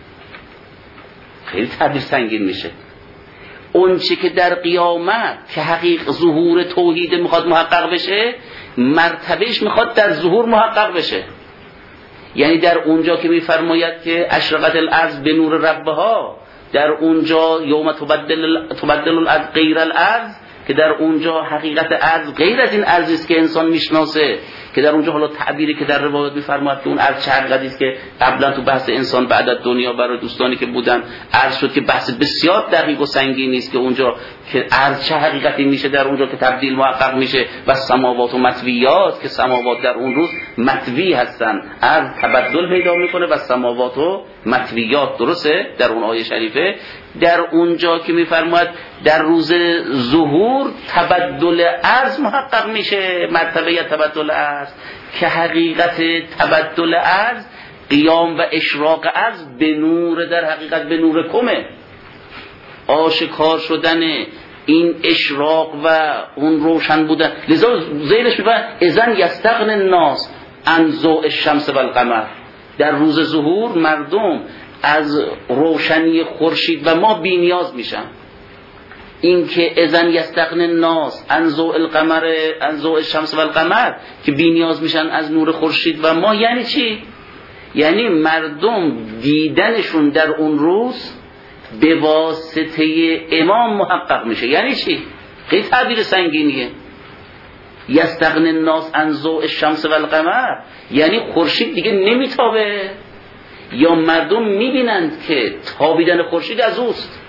خیلی تعبیر سنگین میشه. اون چی که در قیامت که حقیق ظهور توحید میخواد محقق بشه، مرتبهش میخواد در ظهور محقق بشه. یعنی در اونجا که میفرماید که اشرقت الارض به نور ربها، در اونجا یوم تبدل الارض غیر الارض، که در اونجا حقیقت ارض غیر از این ارضی است که انسان میشناسه، که در اونجا حالا تعبیری که در روایات میفرماید که اون ارض چه حقیقتی است که قبلا تو بحث انسان بعد از دنیا برای دوستانی که بودن عرض شد که بحث بسیار دقیق و سنگینی است که اونجا که ارض چه حقیقتی میشه، در اونجا که تبدیل محقق میشه و سماوات و مطویات، که سماوات در اون روز مطوی هستن، ارض تبدل پیدا میکنه و سماوات و مطویات، درسته در اون آیه شریفه. در اونجا که میفرماید در روز ظهور تبدل ارض محقق میشه، مرتبه تبدل ارض، که حقیقت تبدل ارض قیام و اشراق ارض به نور، در حقیقت به نور کمه، آشکار شدن این اشراق و اون روشن بودن. لذا زیرش میفرماید اذن یستغنی الناس عن ضوء الشمس و القمر. در روز ظهور مردم از روشنی خورشید و ماه بی نیاز میشن. این که اذن یستغنی الناس عن ضوء القمر، عن ضوء الشمس و القمر، که بی نیاز میشن از نور خورشید و ماه، یعنی چی؟ یعنی مردم دیدنشون در اون روز به واسطه امام محقق میشه. یعنی چی؟ خیلی تعبیر سنگینیه. یستغنی الناس عن ضوء الشمس و القمر یعنی خورشید دیگه نمیتابه، یا مردم میبینند که تابیدن خورشید از اوست.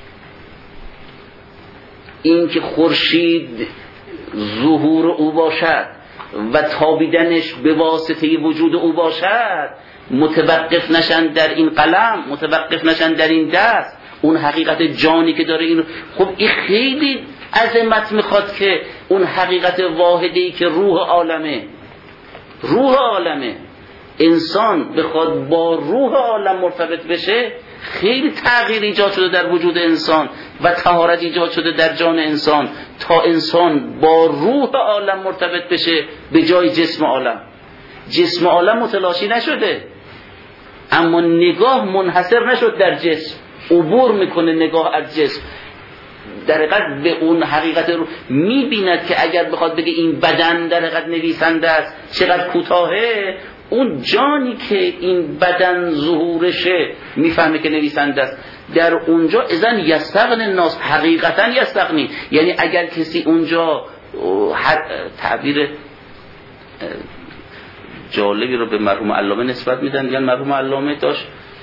این که خورشید ظهور او باشد و تابیدنش به واسطه وجود او باشد، متوقف نشن در این قلم، متوقف نشن در این دست، اون حقیقت جانی که داره این. خب این خیلی عظمت میخواد که اون حقیقت واحدی که روح عالمه، روح عالمه، انسان بخواد با روح عالم مرتبط بشه، خیلی تغییر ایجاد شده در وجود انسان و طهارت ایجاد شده در جان انسان، تا انسان با روح عالم مرتبط بشه به جای جسم عالم. جسم عالم متلاشی نشده، اما نگاه منحصر نشد در جسم، عبور میکنه نگاه از جسم، در حقیقت به اون حقیقت رو میبیند که اگر بخواد بگه این بدن در حقیقت نویسنده است چقدر کوتاهه، اون جانی که این بدن ظهورشه میفهمه که نویسنده است. در اونجا اذن یستغنی الناس، حقیقتا یستغنی، یعنی اگر کسی اونجا تعبیر جالبی رو به مرحوم علامه نسبت میدن، یعنی مرحوم علامه داشت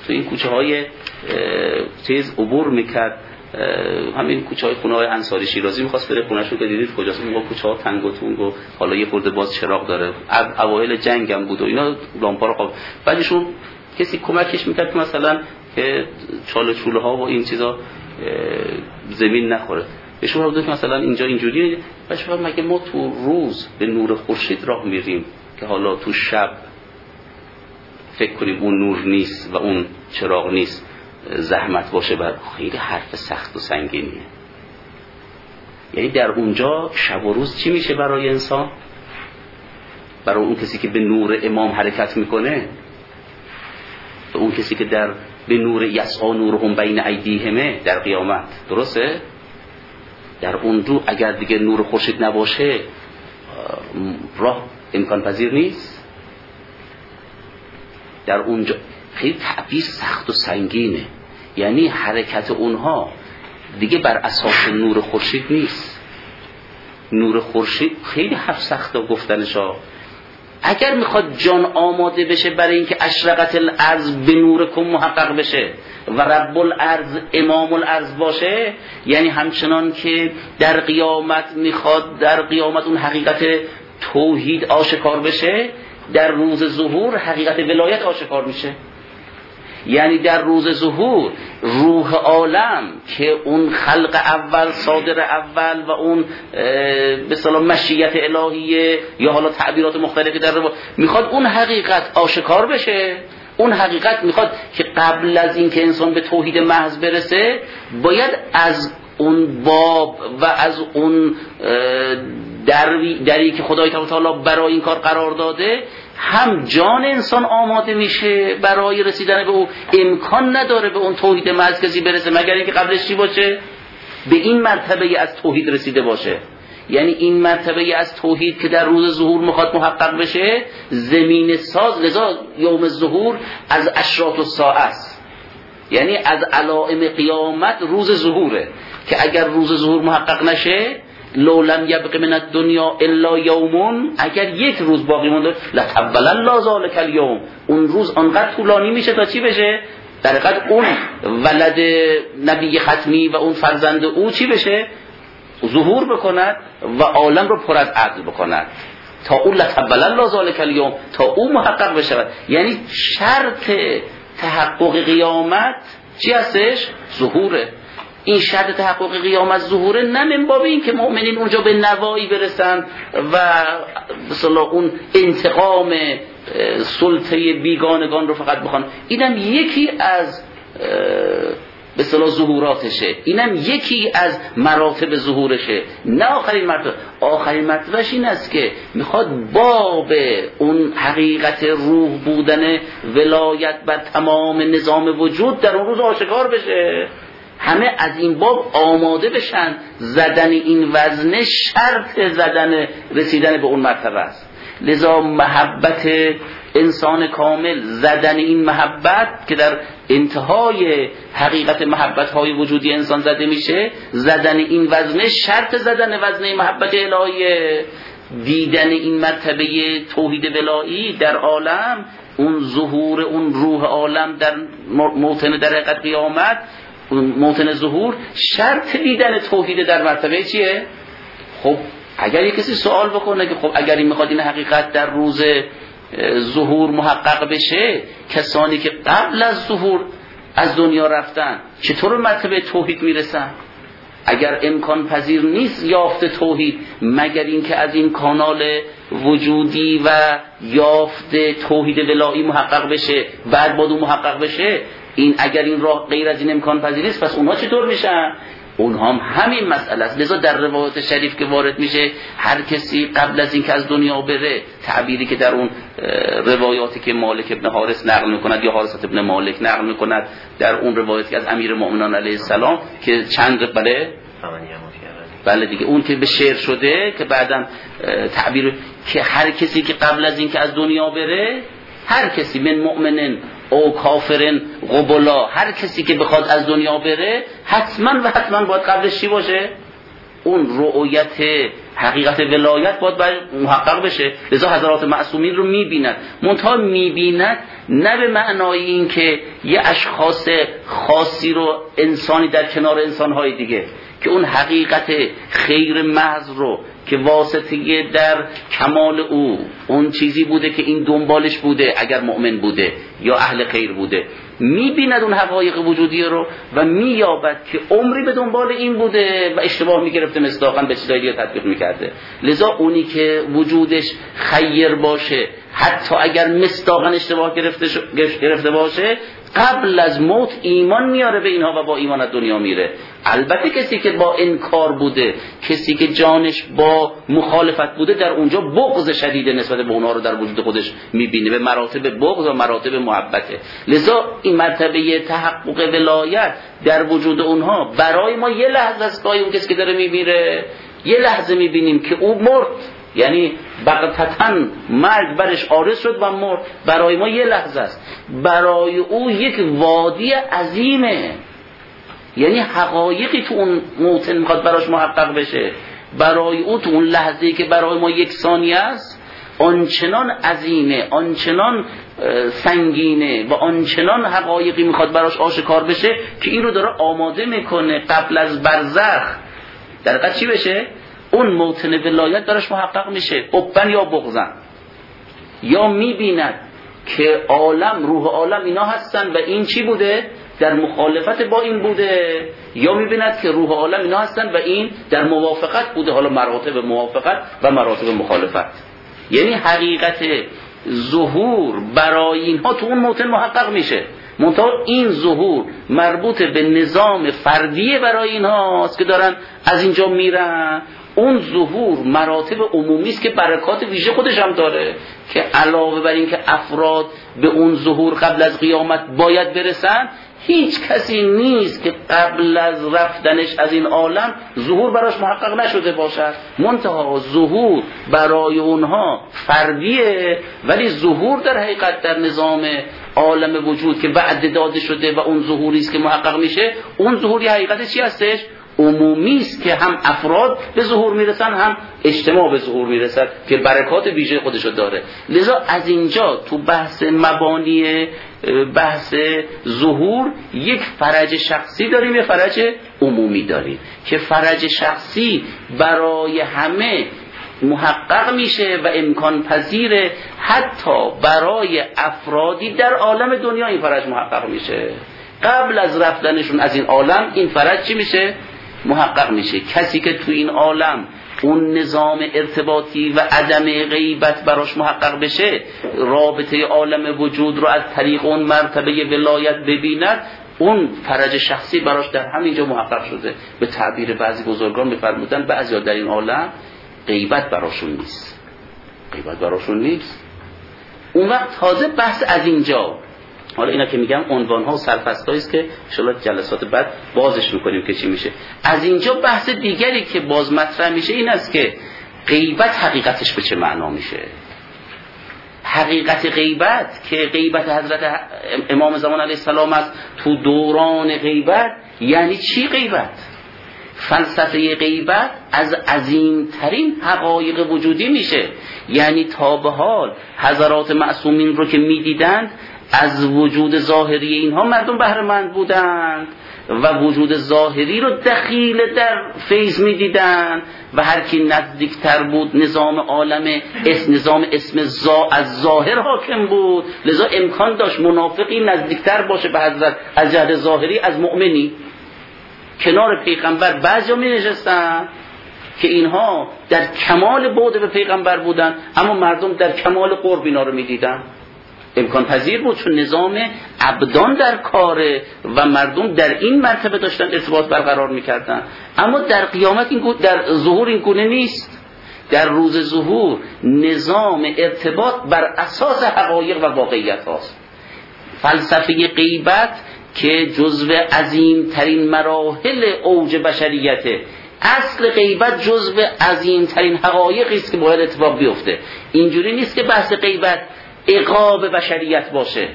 تو این کوچه های چیز عبور میکرد، همین کوچه های خونه های انصاری شیرازی میخواست بره خونه‌شو که دیدید کجاست، میگه کوچه ها تنگ و تونگ و حالا یه خورده باز چراغ داره، اوایل جنگ هم بود و اینا لامپا رو خواب، بعدشون کسی کمکش میکرد که مثلا که چاله چوله ها و این چیزا زمین نخوره. بهشون رو که مثلا اینجا اینجوری، بهشون مگه ما تو روز به نور خورشید راه میریم که حالا تو شب فکر کنیم اون نور نیست و اون چراغ نیست زحمت باشه؟ بر خیلی حرف سخت و سنگینیه. یعنی در اونجا شب و روز چی میشه برای انسان؟ برای اون کسی که به نور امام حرکت میکنه، به اون کسی که به نور یسعا نورهم بین ایدیهمه در قیامت، درسته؟ در اون رو اگر دیگه نور خورشید نباشه راه امکان پذیر نیست. در اونجا خیلی تعبیر سخت و سنگینه، یعنی حرکت اونها دیگه بر اساس نور خورشید نیست. نور خورشید خیلی حرف سخته گفتنشا. اگر میخواد جان آماده بشه برای اینکه اشرقت الارض به نورکم محقق بشه و رب الارض امام الارض باشه، یعنی همچنان که در قیامت میخواد در قیامت اون حقیقت توحید آشکار بشه، در روز ظهور حقیقت ولایت آشکار میشه. یعنی در روز ظهور روح عالم که اون خلق اول صادر اول و اون به اصطلاح مشیت الهیه یا حالا تعبیرات مختلفی در رو میخواد اون حقیقت آشکار بشه. اون حقیقت میخواد که قبل از این که انسان به توحید محض برسه باید از اون باب و از اون دری که خدای تعالی برای این کار قرار داده هم جان انسان آماده میشه برای رسیدن به او. امکان نداره به اون توحید محض کسی برسه مگر اینکه قبلش چی باشه؟ به این مرتبه از توحید رسیده باشه. یعنی این مرتبه از توحید که در روز ظهور میخواد محقق بشه زمین ساز. لذا یوم الظهور از اشراط الساعه است، یعنی از علائم قیامت روز ظهوره که اگر روز ظهور محقق نشه لو لم یبق من الدنیا الا یوم، اگر یک روز باقی مونده لطول الله ذلک الیوم، اون روز انقدر طولانی میشه تا چی بشه؟ در حقیقت اون ولد نبی ختمی و اون فرزند او چی بشه؟ ظهور بکند و عالم رو پر از عدل بکند تا اون لطول الله ذلک الیوم، تا او محقق بشه. یعنی شرط تحقق قیامت چی هستش؟ ظهوره. این شرط تحقق قیامت ظهوره، نه من باب این که مؤمنین اونجا به نوایی برسن و مثلا اون انتقام سلطه بیگانگان رو فقط بخوان. اینم یکی از به اصطلاح ظهوراتشه، اینم یکی از مراتب ظهورشه، نه آخرین مرتبه. آخرین مرتبهش این است که میخواد باب اون حقیقت روح بودن ولایت بر تمام نظام وجود در اون روز آشکار بشه. همه از این باب آماده بشن. زدن این وزنه شرط زدن رسیدن به اون مرتبه است. لذا محبت انسان کامل، زدن این محبت که در انتهای حقیقت محبت‌های وجودی انسان زده میشه، زدن این وزنه شرط زدن وزنه محبت الهیه. دیدن این مرتبه توحید ولایی در عالم، اون ظهور اون روح عالم در موطن در حقیقت قیامت، موطن ظهور، شرط دیدن توحید در مرتبه چیه؟ خب اگر یک کسی سوال بکنه که خب اگر این میخواد این حقیقت در روز ظهور محقق بشه، کسانی که قبل از ظهور از دنیا رفتن چطور مرتبه توحید میرسن؟ اگر امکان پذیر نیست یافت توحید مگر اینکه از این کانال وجودی و یافت توحید ولایی محقق بشه، بعد باید محقق بشه، این اگر این راه غیر از این امکان پذیر است پس اونها چطور میشن؟ اونها هم همین مسئله است. لذا در روایت شریف که وارد میشه هر کسی قبل از اینکه از دنیا بره، تعبیری که در اون روایاتی که مالک ابن حارث نقل میکند یا حارث ابن مالک نقل میکند، در اون روایتی که از امیر المؤمنین علیه السلام که چند بله دیگه اون که به شعر شده که بعدم تعبیر که هر کسی که قبل از اینکه از دنیا بره، هر کسی من مؤمنین او کافرین قبلا، هر کسی که بخواد از دنیا بره حتما باید قبلش چی باشه؟ اون رؤیت حقیقت ولایت باید محقق بشه. لذا حضرات معصومین رو میبیند، منتها میبیند نه به معنای این که یه اشخاص خاصی رو انسانی در کنار انسانهای دیگه، که اون حقیقت خیر محض رو که واسطه در کمال او اون چیزی بوده که این دنبالش بوده اگر مؤمن بوده یا اهل خیر بوده، میبیند اون حقایق وجودی رو و مییابد که عمری به دنبال این بوده و اشتباه میگرفته، مصداقاً به چیزای دیگه تطبیق میکرده. لذا اونی که وجودش خیر باشه حتی اگر مصداقاً اشتباه گرفته باشه، قبل از موت ایمان میاره به اینها و با ایمان از دنیا میره. البته کسی که با انکار بوده، کسی که جانش با مخالفت بوده، در اونجا بغض شدید نسبت به اونها رو در وجود خودش میبینه، به مراتب بغض و مراتب محبته. لذا این مرتبه تحقق ولایت در وجود اونها برای ما یه لحظه است که اون کسی که داره میمیره یه لحظه میبینیم که او مرد، یعنی بغتتاً مرگ برش عارض شد و مرد. برای ما یه لحظه است، برای او یک وادی عظیمه، یعنی حقایقی تو اون موطن میخواد براش محقق بشه. برای او تو اون لحظه‌ای که برای ما یک ثانیه است آنچنان عظیمه، آنچنان سنگینه و آنچنان حقایقی میخواد براش آشکار بشه که این رو داره آماده میکنه قبل از برزخ در حقیقت چی بشه؟ اون موطن ولایت دارش محقق میشه، حبن یا بغضن. یا میبیند که عالم، روح عالم اینا هستن و این چی بوده؟ در مخالفت با این بوده. یا میبیند که روح عالم اینا هستن و این در موافقت بوده، حالا مراتب موافقت و مراتب مخالفت. یعنی حقیقت ظهور برای اینها تو اون موطن محقق میشه، منتها این ظهور مربوط به نظام فردی برای اینهاست که دارن از اینجا میرن. اون ظهور مراتب عمومی است که برکات ویژه خودش هم داره، که علاوه بر این که افراد به اون ظهور قبل از قیامت باید برسن، هیچ کسی نیست که قبل از رفتنش از این عالم ظهور براش محقق نشده باشد. منتها ظهور برای اونها فردیه، ولی ظهور در حقیقت در نظام عالم وجود که وعده داده شده و اون ظهوری است که محقق میشه، اون ظهوری حقیقت چی هستش؟ عمومی است که هم افراد به ظهور میرسن هم اجتماع به ظهور میرسن که برکات ویژه خودشو داره. لذا از اینجا تو بحث مبانی بحث ظهور یک فرج شخصی داریم، یک فرج عمومی داریم که فرج شخصی برای همه محقق میشه و امکان پذیره، حتی برای افرادی در عالم دنیا این فرج محقق میشه. قبل از رفتنشون از این عالم این فرج چی میشه؟ محقق میشه. کسی که تو این عالم اون نظام ارتباطی و عدم غیبت براش محقق بشه، رابطه عالم وجود رو از طریق اون مرتبه ولایت ببیند، اون فرج شخصی براش در همینجا محقق شده. به تعبیر بعضی بزرگان میفرمودن بعضیا در این عالم غیبت براشون نیست، غیبت براشون نیست. اون وقت تازه بحث از اینجا، حالا اینا که میگم عنوان‌ها و سرفصل‌هایی است که ان شاءالله جلسات بعد بازش می‌کنیم که چی میشه. از اینجا بحث دیگری که باز مطرح میشه این است که غیبت حقیقتش به چه معنا میشه. حقیقت غیبت که غیبت حضرت امام زمان علیه السلام است، تو دوران غیبت یعنی چی غیبت؟ فلسفه غیبت از عظیمترین حقایق وجودی میشه. یعنی تا به حال حضرات معصومین رو که میدیدند از وجود ظاهری اینها مردم بهره مند بودند و وجود ظاهری رو دخیل در فیض میدیدند و هر کی نزدیکتر بود نظام عالم نظام اسم از ظاهر حاکم بود. لذا امکان داشت منافقی نزدیکتر باشه به حضرت از جهت ظاهری از مؤمنی. کنار پیغمبر بعضیا می نشستن که اینها در کمال بعد به پیغمبر بودن، اما مردم در کمال قرب اینا رو می دیدن. امکان پذیر بود چون نظام ابدان در کاره و مردم در این مرتبه داشتن ارتباط برقرار میکردن. اما در قیامت در ظهور این گونه نیست. در روز ظهور نظام ارتباط بر اساس حقایق و واقعیت هاست. فلسفه غیبت که جزو عظیم ترین مراحل اوج بشریته، اصل غیبت جزو عظیم ترین حقایقی است که باید اتفاق بیفته. اینجوری نیست که بحث غیبت عقاب بشریت باشه.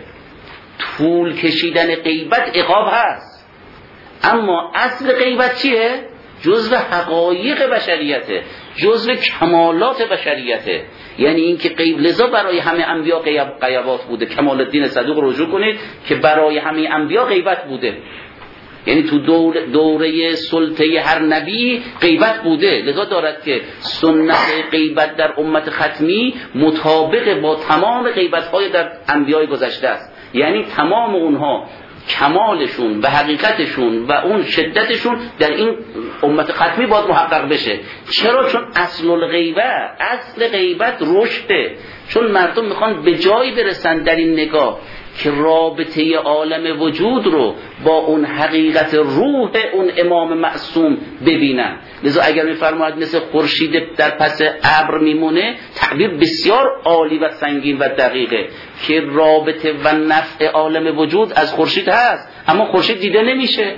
طول کشیدن غیبت عقاب هست، اما اصل غیبت چیه؟ جزء حقایق بشریته، جزء کمالات بشریته. یعنی این که غیب، لذا برای همه انبیا غیبات بوده. کمال الدین صدوق رجوع کنید که برای همه انبیا غیبت بوده، یعنی تو دوره سلطه هر نبی غیبت بوده. لذا دارد که سنت غیبت در امت ختمی مطابق با تمام غیبت‌های در انبیای گذشته است. یعنی تمام اونها کمالشون و حقیقتشون و اون شدتشون در این امت ختمی باید محقق بشه. چرا؟ چون اصل غیبت رشده. چون مردم میخوان به جایی برسن در این نگاه که رابطه عالم وجود رو با اون حقیقت روح اون امام معصوم ببینن. لذا اگر میفرماید مثل خورشید در پس ابر میمونه، تعبیر بسیار عالی و سنگین و دقیقه که رابطه و نفع عالم وجود از خورشید هست، اما خورشید دیده نمیشه.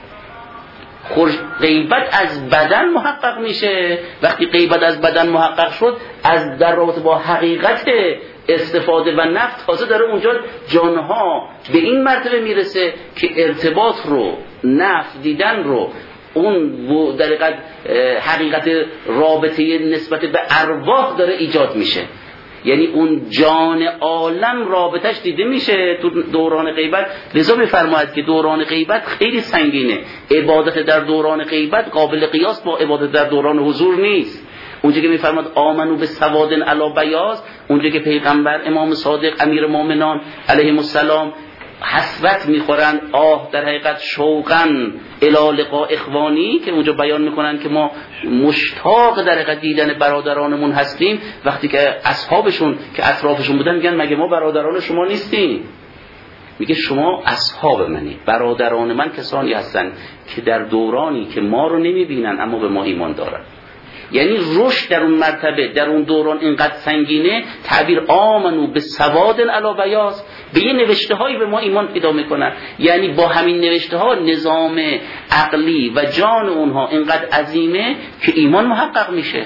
غیبت از بدن محقق میشه. وقتی غیبت از بدن محقق شد، از در رابطه با حقیقت استفاده و نفع تازه داره اونجا جانها به این مرتبه میرسه که ارتباط رو، نفع دیدن رو، اون در حقیقت رابطه نسبت به ارواح داره ایجاد میشه. یعنی اون جان عالم رابطش دیده میشه تو دوران غیبت. لذا میفرماید که دوران غیبت خیلی سنگینه. عبادت در دوران غیبت قابل قیاس با عبادت در دوران حضور نیست. اونجا که میفرماد آمنو به سوادن علی بیاض، اونجا که پیغمبر امام صادق امیر مومنان علیهم السلام حسرت میخورن، در حقیقت شوقن الی لقاء اخوانی، که اونجا بیان میکنن که ما مشتاق در حقیقت دیدن برادرانمون هستیم. وقتی که اصحابشون که اطرافشون بودن میگن مگه ما برادران شما نیستیم؟ میگه شما اصحاب منی، برادران من کسانی هستن که در دورانی که ما رو نمیبینن اما به ما ایمان دارن. یعنی رشد در اون مرتبه در اون دوران اینقدر سنگینه، تعبیر آمنو به سواد علی بیاض، به یه نوشته هایی به ما ایمان پیدا میکنن. یعنی با همین نوشته ها نظام عقلی و جان اونها اینقدر عظیمه که ایمان محقق میشه،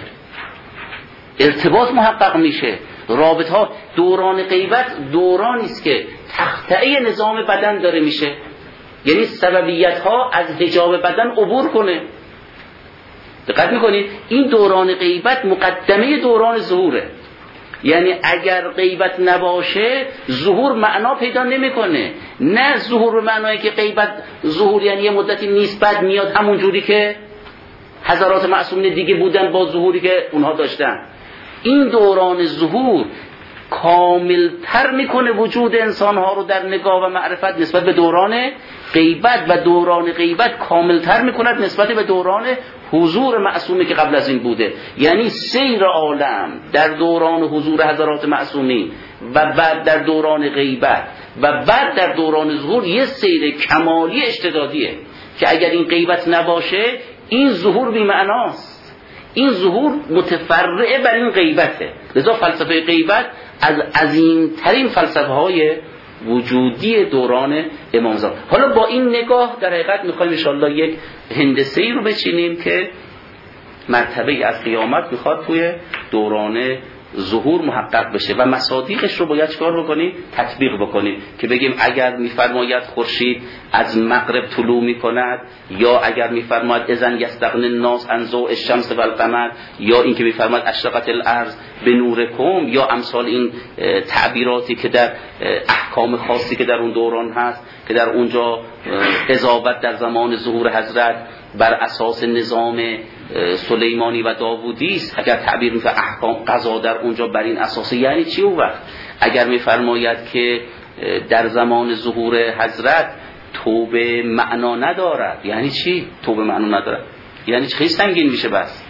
ارتباط محقق میشه، رابطه ها. دوران غیبت دورانی است که تخطئه نظام بدن داره میشه، یعنی سببیت ها از حجاب بدن عبور کنه. دقت میکنید این دوران غیبت مقدمه دوران ظهوره. یعنی اگر غیبت نباشه ظهور معنا پیدا نمیکنه. نه ظهور به معنایی که غیبت ظهور یعنی یه مدتی نیست بعد میاد همون جوری که حضرات معصومین دیگه بودن با ظهوری که اونها داشتن. این دوران ظهور کاملتر میکنه وجود انسانها رو در نگاه و معرفت نسبت به دوران غیبت، و دوران غیبت کاملتر میکند نسبت به دوران حضور معصومی که قبل از این بوده. یعنی سیر عالم در دوران حضور حضرات معصومین و بعد در دوران غیبت و بعد در دوران ظهور یه سیر کمالی اشتدادیه که اگر این غیبت نباشه این ظهور بی معناست. این ظهور متفرع بر این غیبته. لذا فلسفه غیبت از عظیمترین فلسفه های وجودی دوران امام زمان. حالا با این نگاه در حقیقت میخوایم انشاءالله یک هندسه‌ای رو بچینیم که مرتبه از قیامت میخواد توی دوران ظهور محقق بشه و مصادیقش رو باید چکار بکنیم؟ تطبیق بکنیم که بگیم اگر میفرماید خورشید از مغرب طلوع میکند، یا اگر میفرماید اذن یستغنی الناس عن ضوء الشمس والقمر، یا اینکه میفرماید اشرقت الارض بنورکم، یا امثال این تعبیراتی که در احکام خاصی که در اون دوران هست که در اونجا قضاوت در زمان ظهور حضرت بر اساس نظام سلیمانی و داوودی است. اگر تعبیر می‌کنه احکام قضا در اونجا بر این اساس، یعنی چی اون وقت؟ اگر می‌فرماید که در زمان ظهور حضرت توبه معنا ندارد، یعنی چی؟ توبه معنا ندارد یعنی خیلی سنگین میشه. بس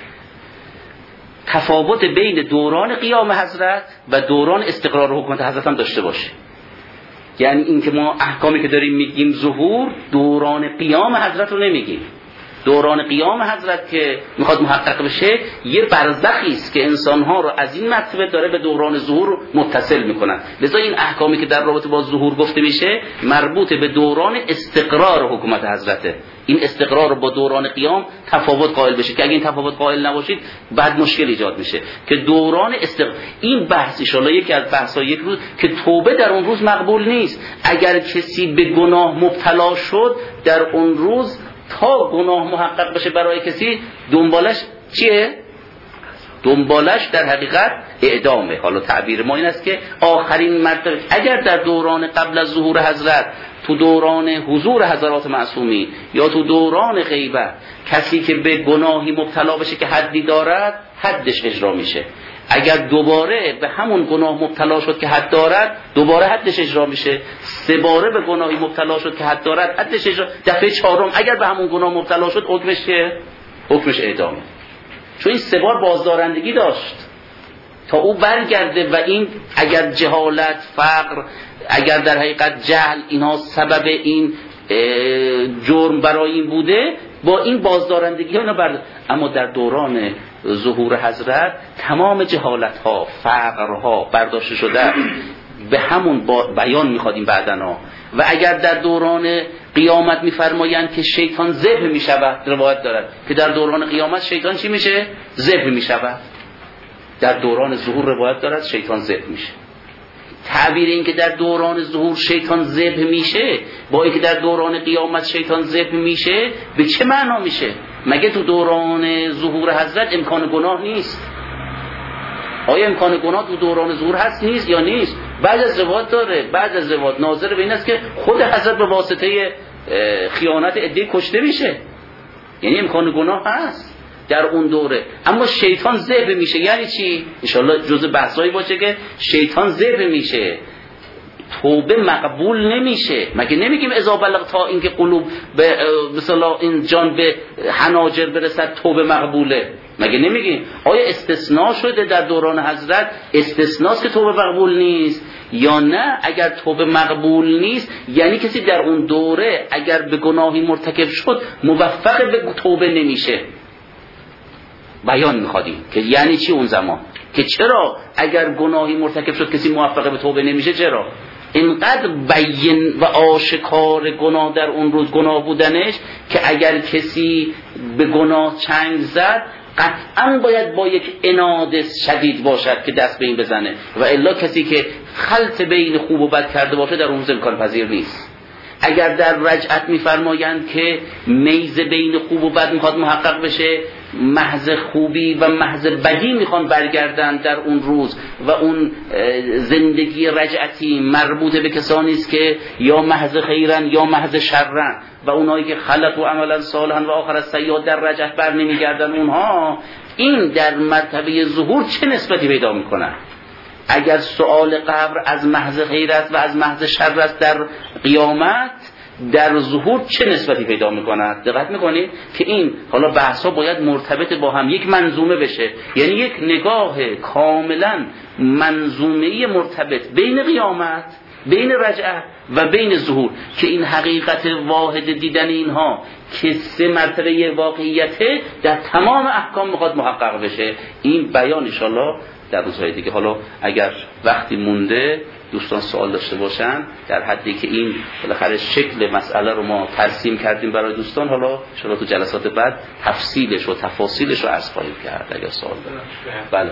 تفاوت بین دوران قیام حضرت و دوران استقرار حکومت حضرت هم داشته باشه. یعنی این که ما احکامی که داریم میگیم ظهور، دوران قیام حضرت رو نمیگیم. دوران قیام حضرت که میخواد محقق بشه یه برزخی است که انسانها رو از این مرتبه داره به دوران ظهور متصل میکنن. لذا این احکامی که در رابطه با ظهور گفته میشه مربوط به دوران استقرار حکومت حضرته. این استقرار رو با دوران قیام تفاوت قائل بشه که اگه این تفاوت قائل نباشید بعد مشکل ایجاد میشه که دوران این بحث ان شاءالله یکی از بحث‌های یک روز که توبه در اون روز مقبول نیست. اگر کسی به گناه مبتلا شد در اون روز تا گناه محقق بشه برای کسی دنبالش چیه؟ دنبالش در حقیقت اعدامه. حالا تعبیر ما این است که آخرین مرتبه اگر در دوران قبل از ظهور حضرت، تو دوران حضور حضرات معصومی یا تو دوران غیبت، کسی که به گناهی مبتلا بشه که حدی دارد، حدش اجرا میشه. اگر دوباره به همون گناه مبتلا شد که حد دارد، دوباره حدش اجرا میشه. 3 باره به گناهی مبتلا شد که حد دارد، حدش اجرا. دفعه 4م اگر به همون گناه مبتلا شد، حکمش چیه؟ حکمش اعدامه. چون این 3 بار بازدارندگی داشت تا او برگرده. و این اگر جهالت، فقر، اگر در حقیقت جهل، اینها سبب این جرم برای این بوده، با این بازدارندگی ها اینا اما در دوران ظهور حضرت تمام جهالت ها، فقر ها برداشته شده. به همون بیان میخوادیم بعدنا. و اگر در دوران قیامت میفرمایند که شیطان ذبح میشود، روایت دارد که در دوران قیامت شیطان چی میشه؟ ذبح میشود. در دوران ظهور روایت دارد شیطان ذبح میشه. تعبیر این که در دوران ظهور شیطان ذبح میشه با اینکه در دوران قیامت شیطان ذبح میشه، به چه معنا میشه؟ مگه تو دوران ظهور حضرت امکان گناه نیست؟ آیا امکان گناه تو دوران ظهور هست نیست یا نیست؟ بعد از روایت داره، بعد از روایت ناظر به این است که خود حضرت به واسطه خیانت عده کشته میشه. یعنی امکان گناه هست در اون دوره. اما شیطان ذبح میشه. یعنی چی؟ انشالله جزء بحثایی باشه که شیطان ذبح میشه، توبه مقبول نمیشه. مگه نمیگیم اذا بلغ تا اینکه قلوب به مثلا این جان به حناجر برسد توبه مقبوله؟ مگه نمیگیم؟ آیا استثناء شده در دوران حضرت؟ استثناست که توبه مقبول نیست یا نه؟ اگر توبه مقبول نیست یعنی کسی در اون دوره اگر به گناهی مرتکب شد موفق به توبه نمیشه. بیان میخوادیم که یعنی چی اون زمان، که چرا اگر گناهی مرتکب شد کسی موفق به توبه نمیشه؟ چرا؟ اینقدر بین و آشکار گناه در اون روز گناه بودنش که اگر کسی به گناه چنگ زد قطعا باید با یک عناد شدید باشد که دست به این بزنه، و الا کسی که خلط بین خوب و بد کرده باشه در اون امکان پذیر نیست. اگر در رجعت میفرمایند که میز بین خوب و بد میخواد محقق بشه، محض خوبی و محض بدی میخوان برگردن در اون روز، و اون زندگی رجعتی مربوط به کسانی است که یا محض خیرن یا محض شرن، و اونایی که خلق و عملا صالحا و آخر السیئات در رجعت بر نمیگردن، اونها این در مرتبه ظهور چه نسبتی پیدا میکنن؟ اگر سؤال قبر از محض خیر است و از محض شر است در قیامت، در ظهور چه نسبتی پیدا میکند؟ دقت میکنید که این حالا بحثا باید مرتبط با هم یک منظومه بشه، یعنی یک نگاه کاملا منظومه‌ای مرتبط بین قیامت، بین رجعه و بین ظهور، که این حقیقت واحد دیدن اینها که 3 مرتبه واقعیته در تمام احکام میخواد محقق بشه. این بیان انشالله در روزهای دیگه. حالا اگر وقتی مونده دوستان سوال داشته باشن، در حدی که این بالاخره شکل مسئله رو ما ترسیم کردیم برای دوستان، حالا ان شاءالله تو جلسات بعد تفصیلش و تفاصیلش رو عرض خواهیم کرد اگر سوال دارن. بله.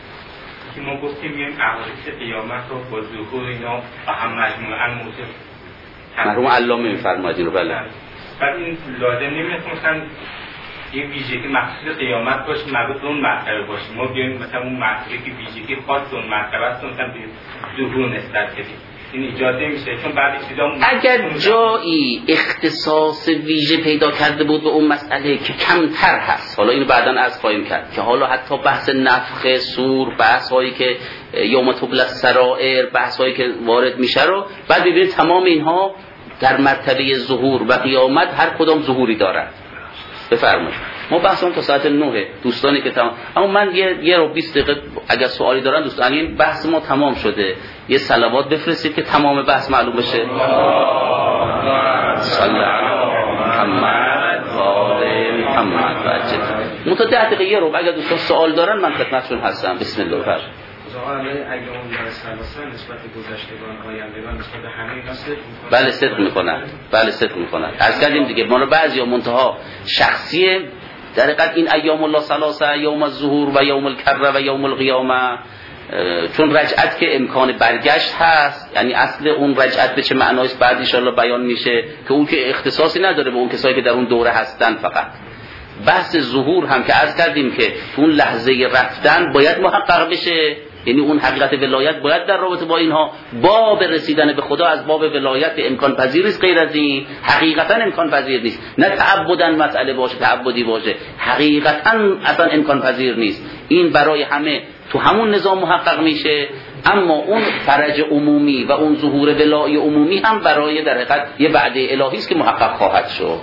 که ما گفتیم این احادیث قیامت رو با ظهور اینا با هم مجموعاً موجب مرحوم علامه می‌فرمایید رو. بله. بعد این لازم نمیاد مثلا این ویژگی مخصوص قیامت باشه، مربوط به اون مرتبه باشه. ما بیایم مثلا اون مرتبه که ویژگی خاص اون مرتبه است مثلا به ظهور نسبت بدیم، این اجازه میشه؟ چون بعد چیزا اگر جایی اختصاص ویژه پیدا کرده بود به اون مسئله که کمتر هست، حالا اینو بعداً عرض خواهیم کرد که حالا حتی بحث نفخ صور، بحث هایی که یوم تبلی السرائر، بحث هایی که وارد میشه رو بعد ببینید تمام اینها در مرتبه ظهور و قیامت هر کدام ظهوری دارد. بفرمایید. ما بحثمون تا ساعت 9 دوستانی که تمام، اما من یه رو 20 دقیقه اگر سوالی دارن دوستان، این بحث ما تمام شده، یه صلوات بفرستید که تمام بحث معلوم بشه. صلی علی محمد و آل محمد و عجل. متا 10 دقیقه یه رو اگر دوستان سوال دارن من خدمتشون هستم. بسم الله. ظاهرا ایام سلاسل نسبت گذشتگان آیندگان نسبت به همه اینا صدق میکنن. بله صدق میکنن. بله صدق میکنن. عرض کردیم دیگه ما رو بعضیا منتها شخصیه در حقیقت این ایام الله سلاسه، یوم الظهور و یوم الکره و یوم القیامه چون رجعت که امکان برگشت هست، یعنی اصل اون رجعت به چه معنایست بعد ان شاءالله بیان میشه که اون که اختصاصی نداره به اون کسایی که در اون دوره هستن. فقط بحث ظهور هم که عرض کردیم که اون لحظه رفتن باید محقق بشه، یعنی اون حقیقت ولایت باید در رابطه با اینها، باب رسیدن به خدا از باب ولایت امکان پذیر است، غیر از این حقیقتا امکان پذیر نیست. نه تعبداً مسئله باشه، تعبدی باشه، حقیقتا اصلا امکان پذیر نیست. این برای همه تو همون نظام محقق میشه، اما اون فرج عمومی و اون ظهور ولایی عمومی هم برای در حقیقت یه وعده الهی است که محقق خواهد شد.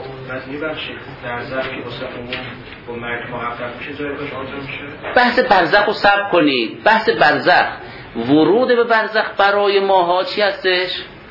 در ظرفی واسه عموم با مرگ محقق میشه، جای کاش آنجا میشه. بحث برزخ رو صبر کنید. بحث برزخ، ورود به برزخ برای ماها چی هستش؟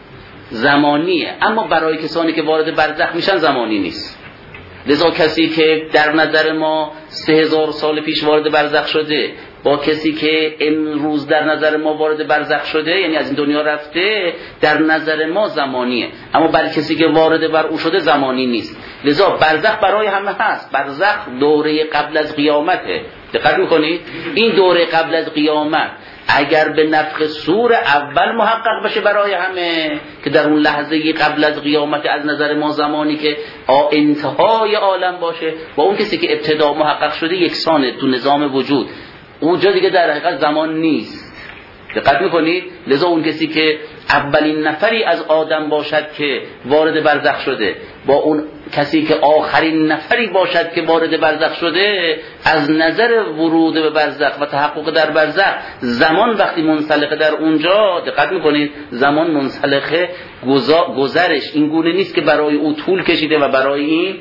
زمانیه، اما برای کسانی که وارد برزخ میشن زمانی نیست. لذا کسی که در نظر ما 3000 سال پیش وارد برزخ شده با کسی که امروز در نظر ما وارد برزخ شده، یعنی از این دنیا رفته، در نظر ما زمانیه، اما برای کسی که وارد بر او شده زمانی نیست. لذا برزخ برای همه هست. برزخ دوره قبل از قیامته. دقت میکنید؟ این دوره قبل از قیامت اگر به نفخ صور اول محقق بشه برای همه، که در اون لحظه قبل از قیامت از نظر ما زمانی که انتهای عالم باشه، با اون کسی که ابتدا محقق شده یکسانه تو نظام وجود، اونجا دیگه در حقیقت زمان نیست. دقت میکنید؟ لذا اون کسی که اولین نفری از آدم باشد که وارد برزخ شده با اون کسی که آخرین نفری باشد که وارد برزخ شده، از نظر ورود به برزخ و تحقق در برزخ زمان وقتی منسلخه در اونجا، دقت میکنید زمان منسلخه گذرش این گونه نیست که برای او طول کشیده و برای این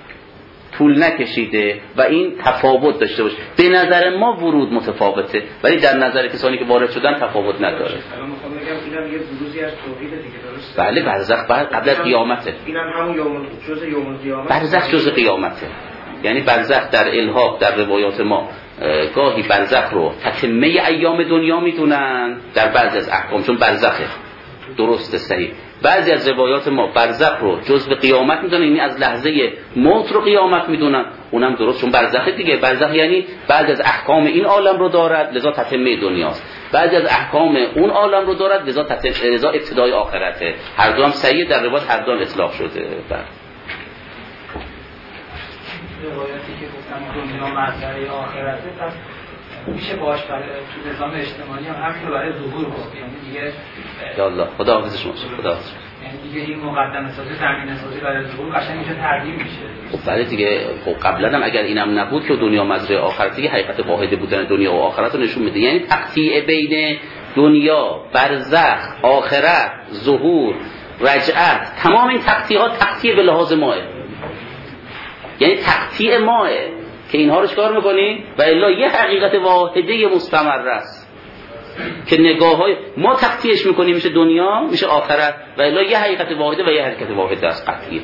طول نکشیده و این تفاوت داشته باشه. به نظر ما ورود متفاوته، ولی در نظر کسانی که وارد شدن تفاوت نداره. الان میخوام بگم اینم یه بروزی از توحید دیگه، درسته؟ بله، برزخ قبل از قیامته. اینم همون جزء یوم القیامت. برزخ جزء قیامته. یعنی برزخ در الحاق در روایات ما گاهی برزخ رو تتمه ایام دنیا میدونن در بعضی از احکام، چون برزخه. درسته، صحیح. بعضی از روایات ما برزخ رو جزء قیامت میدونن، یعنی از لحظه موت رو قیامت میدونن. اونم درست، چون برزخ دیگه. برزخ یعنی بعضی از احکام این عالم رو دارد، لذا تتمه دنیاست. بعضی از احکام اون عالم رو دارد، لذا ابتدای آخرته. هر دو هم صحیح، در روایت هر دو هم اطلاق شده. روایتی که گفتم دنیا مرجع آخرته، پس میشه باش برای تو نظام اجتماعی هم همین رو برای ظهور گفت. یعنی دیگه یا الله خدا حافظ شما. خدا حافظ. یعنی دیگه این مقدمه سازی، زمینه سازی برای ظهور قشنگ میشه ترجیح میشه. بله دیگه. خب قبلا هم اگر اینم نبود که دنیا مزرعه آخرته، حقیقت واحده بودن دنیا و آخرت رو نشون میده. یعنی تقطیع بین دنیا، برزخ، آخرت، ظهور، رجعت، تمام این تقطیعات تقطیع به لحاظ ماه، یعنی تقطیع ماه که اینها رو چکار میکنی؟ و الا یه حقیقت واحده مستمر است که نگاه های ما تقطیعش میکنیم، میشه دنیا، میشه آخرت، و الا یه حقیقت واحده و یه حرکت واحده است قطعیه.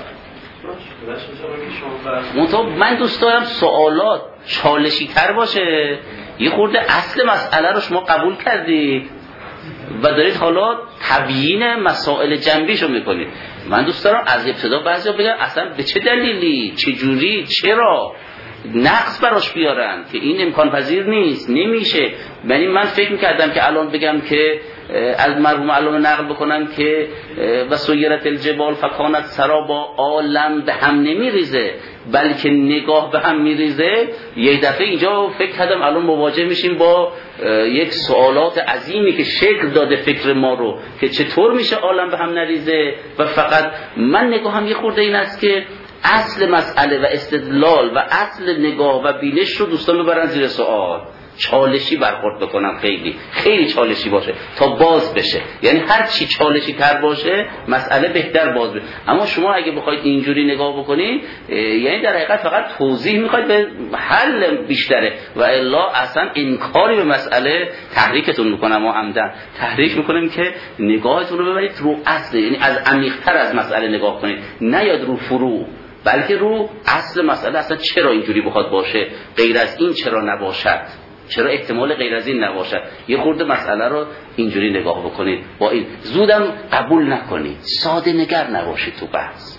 من دوست دارم سوالات چالشی تر باشه. یه خورده اصل مسئله رو شما قبول کردید و دارید حالا تبیین مسائل جنبیشو میکنید. من دوست دارم از ابتدا بعضیا بگن اصلا به چه دلیلی، چه جوری، چرا نقص براش بیارن که این امکان پذیر نیست، نمیشه. یعنی من فکر میکردم که الان بگم که از مرحوم علامه نقل بکنم که و سیرت الجبال فکانت سرابا، عالم به هم نمیریزه بلکه نگاه به هم میریزه. یه دفعه اینجا فکر کردم الان مواجه میشیم با یک سوالات عظیمی که شکل داده فکر ما رو که چطور میشه عالم به هم نریزه. و فقط من نگاهم یه خورده این است که اصل مسئله و استدلال و اصل نگاه و بینش رو دوستان ببرن زیر سوال، چالشی برخورد بکنم، خیلی چالشی باشه تا باز بشه. یعنی هر چی چالشی تر باشه مسئله بهتر باز بشه. اما شما اگه بخواید اینجوری نگاه بکنید، یعنی در حقیقت فقط توضیح میخواید به حل بیشتره، و الا اصلا انکاری به مسئله تحریکتون میکنم و عمدن تحریک میکنیم که نگاهتون رو ببرید رو اصل، یعنی از عمیق‌تر از مسئله نگاه کنید، نه یاد رو فروع، بلکه رو اصل مسئله. اصلا چرا اینجوری بخواد باشه، غیر از این چرا نباشد، چرا احتمال غیر از این نباشد. یه خورده مسئله رو اینجوری نگاه بکنید، با این زودم قبول نکنید، ساده نگر نباشید تو بحث.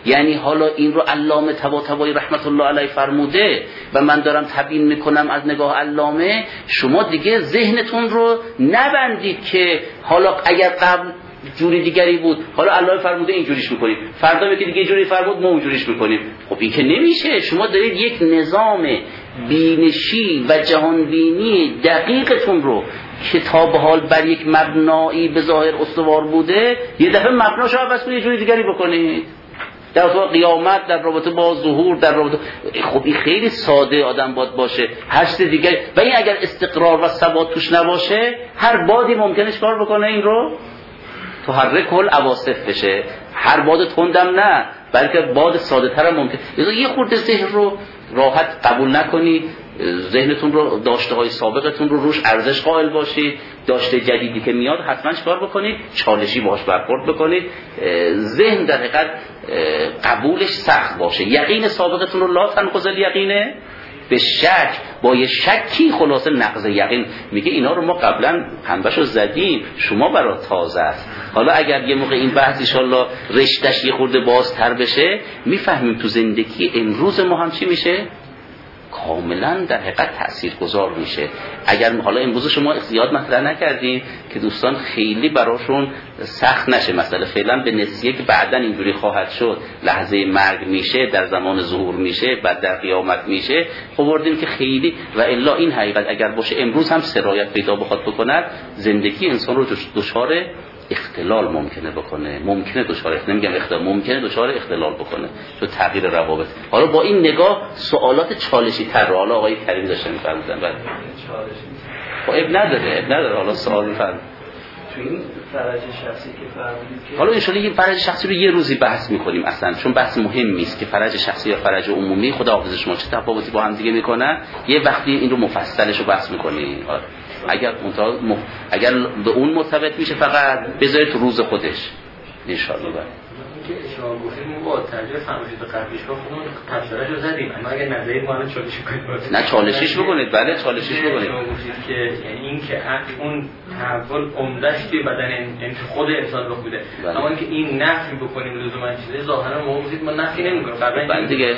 یعنی حالا این رو علامه طباطبایی رحمت الله علیه فرموده و من دارم تبیین میکنم از نگاه علامه، شما دیگه ذهنتون رو نبندید که حالا اگر قبل جوری دیگری بود حالا الله فرموده اینجوریش میکنیم، فردا یکی دیگه جوری فرمود ما اونجوریش میکنیم. خب این که نمیشه. شما دارید یک نظام بینشی و جهانبینی دقیقتون رو که تا به حال بر یک مبنایی به ظاهر استوار بوده یه دفعه مبناشو عوض کنید یه جوری دیگری بکنید در رابطه قیامت، در رابطه با ظهور، در رابطه. خب این خیلی ساده آدم باشه هر چیز دیگه. و این اگر استقرار و ثبات توش نباشه هر بادی ممکنه کار بکنه این رو تو هر کل عواصف بشه. هر باد تندم نه، بلکه باد ساده تر هم ممکن. یه خورده ذهن رو راحت قبول نکنید، ذهنتون رو داشته های سابقتون رو روش ارزش قائل باشید، داشته جدیدی که میاد حتما چکار بکنید، چالشی باهاش برخورد بکنید. ذهن در حقیقت قبولش سخت باشه. یقین سابقتون رو لا تنقض الیقینه به شک، با یه شکی خلاصه نقض یقین. میگه اینا رو ما قبلا پنبهشو زدیم، شما برای تازه است. حالا اگر یه موقع این بحث ان شاءالله رشتهش یه خورده بازتر بشه میفهمیم تو زندگی امروز ما هم چی میشه، کاملا در حقیقت تاثیرگذار میشه. اگر حالا امروز شما زیاد مطرح نکردیم که دوستان خیلی براشون سخت نشه، مثلا فعلا به نسیه که بعداً اینجوری خواهد شد، لحظه مرگ میشه، در زمان ظهور میشه، بعد در قیامت میشه، آوردیم که خیلی و الا این حقیقت اگر باشه امروز هم سرایت پیدا بخواد بکند، زندگی انسان رو دچار اختلال ممکنه بکنه، ممکنه دچار نمیگم اختلال، ممکنه دچار اختلال بکنه تو تغییر روابط. حالا با این نگاه سوالات چالشی تر رو حالا آقای کریم داشتن می‌فرمودن. بعد خب اب نداره حالا سوال می‌فرمایید تو این فرج شخصی که فرمودید که حالا ان شاءالله این فرج شخصی رو یه روزی بحث می‌کنیم اصلا، چون بحث مهمی است که فرج شخصی یا فرج عمومی خدا حافظ شما چه تفاوتی با هم دیگه می‌کنن. یه وقتی این رو مفصلش رو بحث می‌کنیم. اگر به اون مرتبط میشه فقط بذارید تو روز خودش ان شاءالله. که شما گفتید ما با ترجمه فرمایشات قبلیش رو خودمون تفسیرش رو زدیم، اما اگر نظری ما رو چالش کنید نه چالشیش بکنید. بله چالشیش بکنید. شما گفتید که یعنی این که اون تحول عمده‌اش توی بدن این خود انسان رخ میده، اما اینکه این نفی بکنیم لزوما چیزی ظاهرا ما گفتید ما نفی نمی‌کنیم. بله دیگه.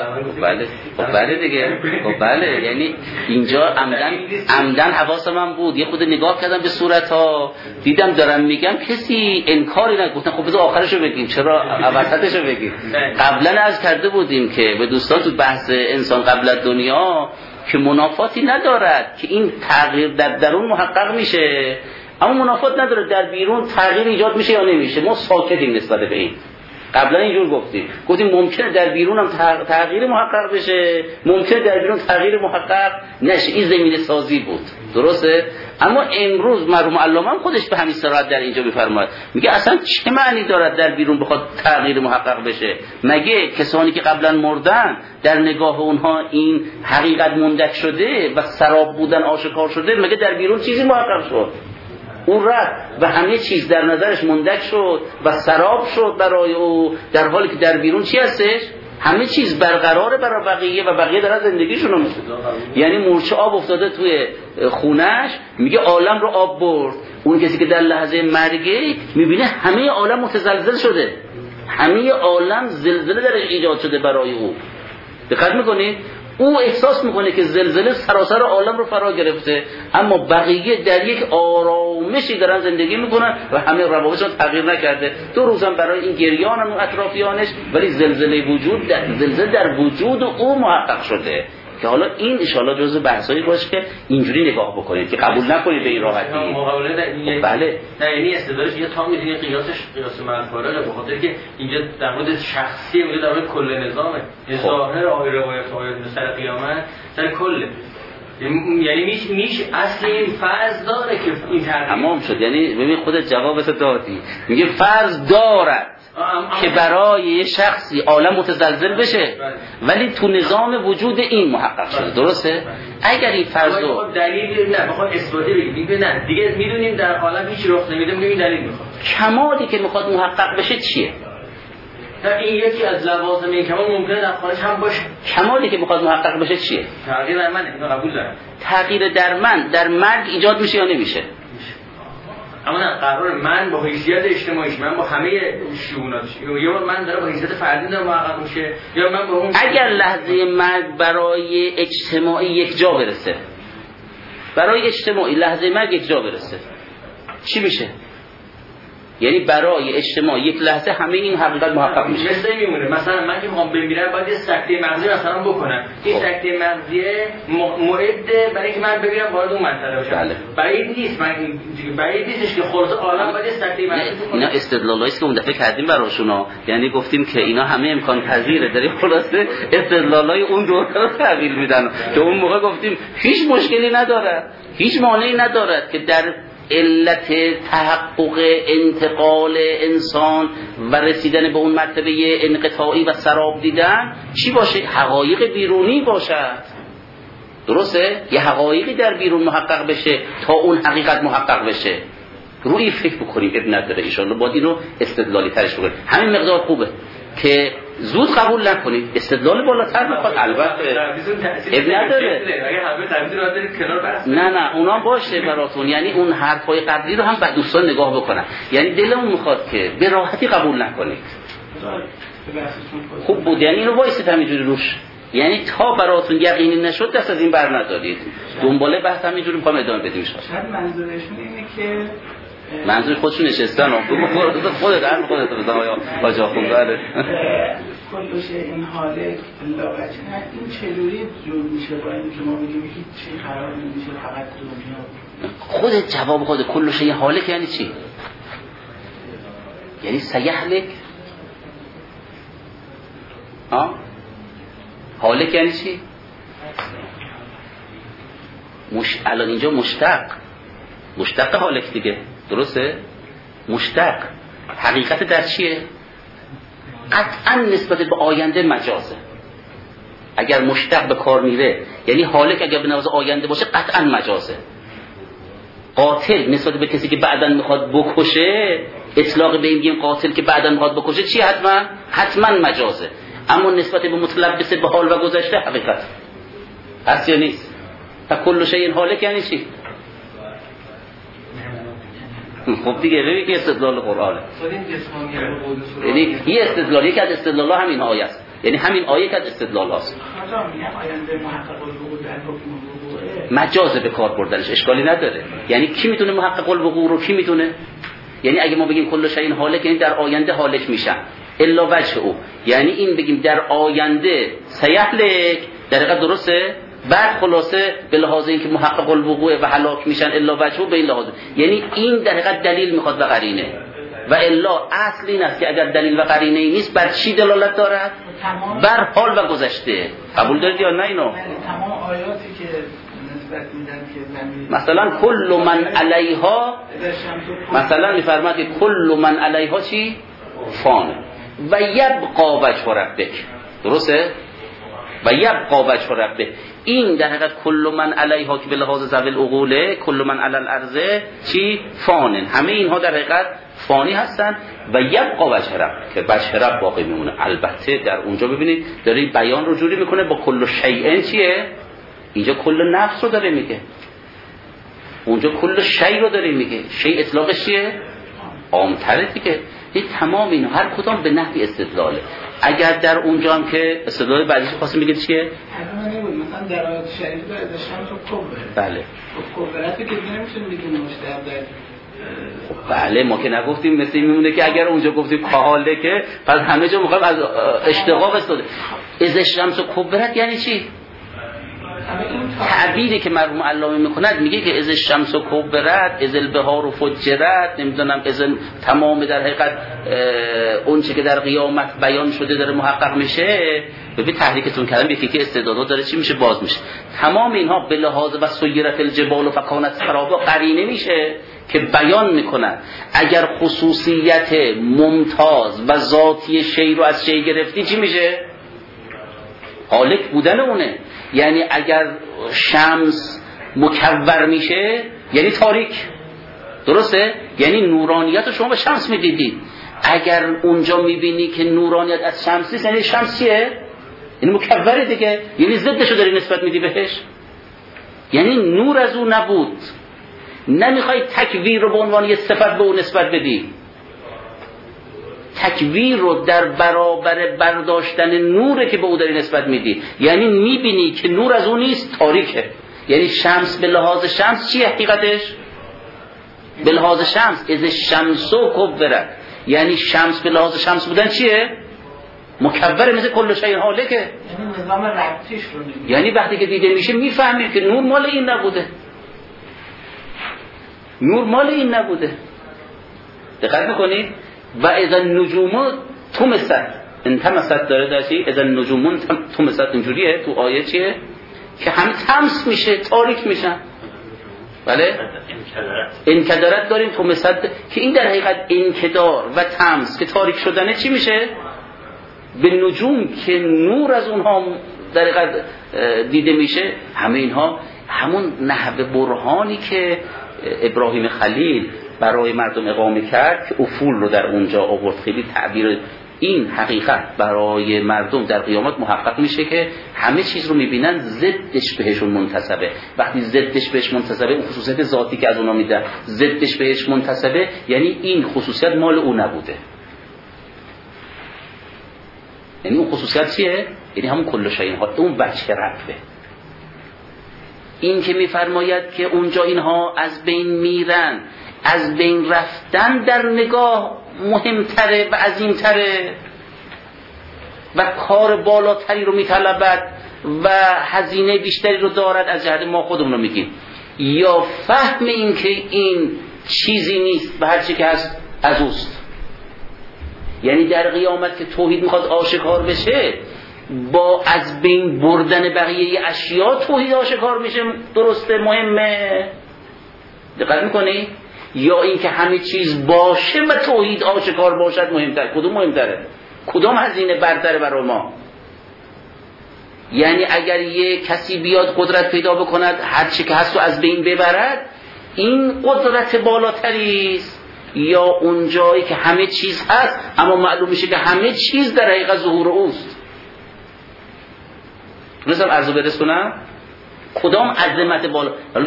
بله دیگه. بله یعنی اینجا عمدن حواس من بود، یه خود نگاه کردم به صورت‌ها، دیدم دارم میگم کسی انکاری نگفتن. خب بذار آخرشو بگیم، چرا وسطشو بگیم؟ قبلا عرض کرده بودیم که به دوستان تو بحث انسان قبل از دنیا که منافاتی ندارد که این تغییر در درون محقق میشه، اما منافات نداره در بیرون تغییر ایجاد میشه یا نمیشه. ما ساکتیم نسبت به این. قبلا اینجور گفتیم ممکنه در بیرون هم تغییر محقق بشه، ممکنه در بیرون تغییر محقق نشه. این زمینه سازی بود، درسته؟ اما امروز مرحوم علامه هم خودش به همین صراحت در اینجا میفرماید، میگه اصلا چه معنی دارد در بیرون بخواد تغییر محقق بشه؟ مگه کسانی که قبلا مردن در نگاه اونها این حقیقت مندک شده و سراب بودن آشکار شده، مگه در بیرون چیزی محقق شد؟ اون رفت و همه چیز در نظرش مندک شد و سراب شد برای او، در حالی که در بیرون چی هستش؟ همه چیز برقراره برای بقیه و بقیه دارن زندگیشونو میکنن. یعنی مورچه آب افتاده توی خونش، میگه عالم رو آب برد. اون کسی که در لحظه مرگه میبینه همه عالم متزلزل شده، همه عالم زلزله درش ایجاد شده برای او. دقت میکنید؟ او احساس میکنه که زلزله سراسر عالم رو فرا گرفته، اما بقیه در یک آرامشی دارن زندگی میکنن و همه روابطشون تغییر نکرده. 2 روزم برای این گریانن و اطرافیانش، ولی زلزله در وجود او محقق شده. که حالا این ان شاءالله جزء بحثایی باشه که اینجوری نگاه بکنید که قبول نکنید به این راحتی. مقابله در این بله نه، یعنی استدلالش یه تا میدونی قیاس منفعه به خاطر که اینجا در مورد شخصی میگه، در مورد کل نظامه. ظاهر روایت سر قیامت سر کله، یعنی میشه اصل این فرض داره که این تغییر تمام شد. یعنی ببین خودت جوابت دادی، میگه فرض دارد که برای یه شخصی عالم متزلزل بشه، ولی تو نظام وجود این محقق شده، درسته؟ اگر این فرض رو دلیل نه بخوام اثباتی بگیم، نه دیگه میدونیم در عالم هیچ رخ نمیده، میگیم دلیل میخواد. کمالی که میخواد محقق بشه چیه؟ این یکی از لوازم این کمال ممکنه در خارج هم باشه. کمالی که میخواد محقق بشه چیه؟ تغییر در من. اینو قبول دارم. تغییر در من در مرگ ایجاد میشه یا نمیشه؟ اما نه قرار من با حیثیت اجتماعیش، من با همه شئوناتش، یا من دارم با حیثیت فردی دارم محقق میشه، یا من با اون اگر لحظه مرگ برای اجتماعی یک جا برسه، برای اجتماعی لحظه مرگ یک جا برسه چی میشه؟ یعنی برای اجتماع یک لحظه همه این حقیقت محقق میشه. مثل میمونه مثلا من که میخوام بمیرم باید یه سکته مغزی مثلا بکنم، این سکته مغزی معده برای اینکه من بمیرم وارد اون منطقه بشم. بله. بعید نیست بعید نیستش که خلاص عالم باید سکته مغزی بکنه. اینا استدلالایی است که اون دفعه کردیم براشونا، یعنی گفتیم که اینا همه امکان پذیره، داریم خلاصه استدلالای اون دوره رو تحویل میدن که اون موقع گفتیم هیچ مشکلی نداره، هیچ مانعی نداره که در علت تحقق انتقال انسان و رسیدن به اون مرتبه انقطاعی و سراب دیدن چی باشه؟ حقایق بیرونی باشد. درسته؟ یه حقایقی در بیرون محقق بشه تا اون حقیقت محقق بشه. روی فکر بکنیم، ابن نداره ایشالله باید اینو استدلالی ترش بکنیم. همین مقدار خوبه که زود قبول نکنید، استدلال بالاتر میخواد. البته ابن نداره، نه اونا باشه براتون، یعنی اون حرفای قبلی رو هم بعد دوستان نگاه بکنن، یعنی دلمون میخواد که به راحتی قبول نکنید. خوب بود، یعنی اینو وایسید همینجوری روش، یعنی تا براتون یقینی نشد دست از این بر ندارید، دنباله بحث همینجوری میخوام ادامه بدیم. شاید منظورشون اینه که منظور خودشون نشستن خودت عرض خودت بزن آیا باجا خوب داره کلش این حاله لاغت نه این چجوری جور میشه با این که ما بگیم هیچ چی قرار نمیشه فقط دنیا. خودت جواب خودت کلش این حاله که یعنی چی؟ یعنی سیحلک حاله که یعنی چی؟ الان اینجا مشتق حالک دیگه، درسته؟ مشتق حقیقت در چیه؟ قطعا نسبت به آینده مجازه. اگر مشتق به کار میره یعنی حالک اگر به نظر آینده باشه قطعا مجازه. قاتل نسبت به کسی که بعداً میخواد بکشه، اطلاق به این میگیم قاتل که بعداً میخواد بکشه چی؟ حتما مجازه. اما نسبت به متلبس به حال و گذشته حقیقت هست یا نیست؟ تا کل شیء حالک یعنی چی؟ خب دیگه ببین که استدلال قرآنه، یعنی یه استدلال، یکی از استدلال‌ها همین آیه است، یعنی همین آیه که از استدلال هست. مجازه به کار بردنش اشکالی نداره، یعنی کی میتونه محقق الوقوع رو کی میتونه؟ یعنی اگه ما بگیم کل شیء حالک یعنی در آینده حالک میشن الا وجه او، یعنی این بگیم در آینده سیحلک در حقیقت درسته، بعد خلاصه به لحاظ اینکه محقق الوقوع و هلاک میشن الا وجهه به این لحاظ، یعنی این در حقیقت دلیل میخواد و قرینه، و الا اصل این است که اگر دلیل و قرینه ای نیست بر چی دلالت دارد؟ بر حال و گذشته. قبول دارید یا نه اینو؟ تمام آیاتی که نسبت میدن که مثلا کل من علیها، مثلا میفرماد که کل من علیها چی؟ فانه و یبقا وجه ربک، درسته؟ و یبقا وجه ربک، این در حقیقت کل من علیها که به لحاظ ذوی العقول کل من علی الارض چی؟ فانن، همه اینها در حقیقت فانی هستن و یبقا وجه ربک که وجه رب باقی میمونه. البته در اونجا ببینید داره بیان رو جوری میکنه با کل شیء چیه؟ اینجا کل نفس رو داره میگه، اونجا کل شیء رو داره میگه، شیء اطلاقش چیه؟ عام‌تره دیگه. این تمام این هر کدام به نحوی استدلاله. اگر در اونجا هم که استدلال بعدیش خواستیم بگید چیه؟ مثلا در آیات شریفه ازشان تو کبره. بله. کبرتی که نمیشون بگیم مشتق بله ما که نگفتیم، مثل این میمونه که اگر اونجا گفتیم حاله که پس همه جا میخوایم از اشتقاق استفاده. از الشمس کبرت یعنی چی؟ تعبیری که مرحوم علامه میکند میگه که از الشمس کبرت، از البحار فجرت، نمیدونم از تمام در حقیقت اون چه که در قیامت بیان شده داره محقق میشه. ببین تحریکتون کردم یکی که استعدادات داره چی میشه؟ باز میشه. تمام اینها به لحاظ و سیرت الجبال و فکانت سرابا قرینه میشه که بیان میکنن اگر خصوصیت ممتاز و ذاتی شی رو از شی گرفتی چی میشه؟ حالک بودن اونه. یعنی اگر شمس مکور میشه یعنی تاریک، درسته؟ یعنی نورانیت رو شما به شمس میدیدید. اگر اونجا میبینی که نورانیت از شمس نیست یعنی شمس چیه؟ یعنی مکوره دیگه، یعنی ضدشو داری نسبت میدی بهش، یعنی نور از اون نبود. نمیخوای تکویر رو به عنوان یه صفت به اون نسبت بدی. تکویر رو در برابر برداشتن نوره که به او داری نسبت میدی. یعنی میبینی که نور از اون نیست، تاریکه. یعنی شمس به لحاظ شمس چیه حقیقتش؟ به لحاظ شمس از شمس و کبرت، یعنی شمس به لحاظ شمس بودن چیه؟ مکبره، مثل کل شیء هالکه. یعنی نظام ربطیش رو نمیدونی. یعنی وقتی که دیده میشه میفهمیم که نور مال این نبوده، نور مال این نبوده. دقت میکنید؟ و اذا النجوم طمست، انتمست داره داشتی، اذا النجوم طمست اینجوریه تو آیه چیه؟ که همه طمس میشه، تاریک میشن. بله؟ انکدارت داریم، طمست، که این در حقیقت انکدار و طمس که تاریک شدنه چی میشه؟ به نجوم که نور از اونها در حقیقت دیده میشه. همه اینها همون نحو برهانی که ابراهیم خلیل برای مردم اقامه کرد که افول رو در اونجا آورد. خیلی تعبیر این حقیقت برای مردم در قیامت محقق میشه که همه چیز رو میبینن ضدش بهشون منتسبه. وقتی ضدش بهش منتسبه، اون خصوصیت ذاتی که از اونا میده ضدش بهش منتسبه، یعنی این خصوصیت مال او نبوده. یعنی اون خصوصیت چیه؟ یعنی همون کل شیء ها، اون وجه رفته. این که میفرماید که اونجا اینها از بین میرن، از بین رفتن در نگاه مهمتره و عظیمتره و کار بالاتری رو میطلبد و هزینه بیشتری رو دارد. از جهت ما خودمون رو میگیم، یا فهم این که این چیزی نیست و هر چی که هست از اوست. یعنی در قیامت که توحید میخواد آشکار بشه، با از بین بردن بقیه اشیا توحید آشکار میشه. درسته، مهمه. دقت میکنی؟ یا این که همه چیز باشه و توحید آشکار باشد مهمتر؟ کدوم مهمتره؟ کدوم هزینه برتره برای ما؟ یعنی اگر یه کسی بیاد قدرت پیدا بکند هر چی که هست رو از بین ببرد، این قدرت بالاتری است، یا اون جایی که همه چیز هست اما معلوم میشه که همه چیز در حقیقت ظهور اوست؟ مثلا عرضو برسونم کدام عظمت بالا.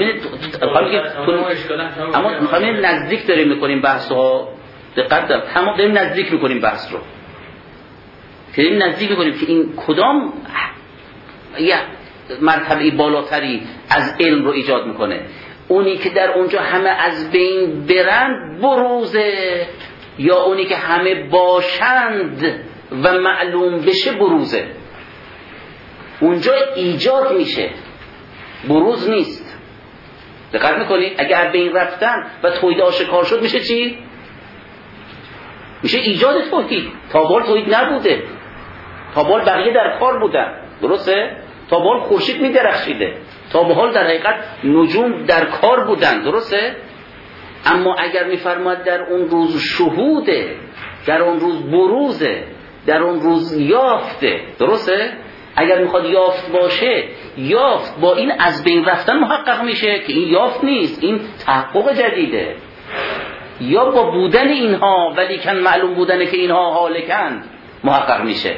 اما میخوایم نزدیک داریم میکنیم بحث ها. دقت داریم، تمام داریم نزدیک میکنیم بحث رو، که داریم نزدیک میکنیم که این کدام یه مرتبه بالاتری از علم رو ایجاد میکنه. اونی که در اونجا همه از بین برند بروزه، یا اونی که همه باشند و معلوم بشه بروزه؟ اونجا ایجاد میشه، بروز نیست. دقت میکنید؟ اگر بین رفتن و توحید آشکار شد میشه چی؟ میشه ایجاد توحید. تا بال توحید نبوده، تا بال بقیه در کار بودن. درسته؟ تا بال خورشید میدرخشیده، تا به حال در حقیقت نجوم در کار بودن. درسته؟ اما اگر میفرماد در اون روز شهوده، در اون روز بروزه، در اون روز یافته. درسته؟ اگر میخواد یافت باشه، یافت با این از بین رفتن محقق میشه که این یافت نیست، این تحقق جدیده. یا با بودن اینها ولیکن معلوم بودنه که اینها هالکند محقق میشه.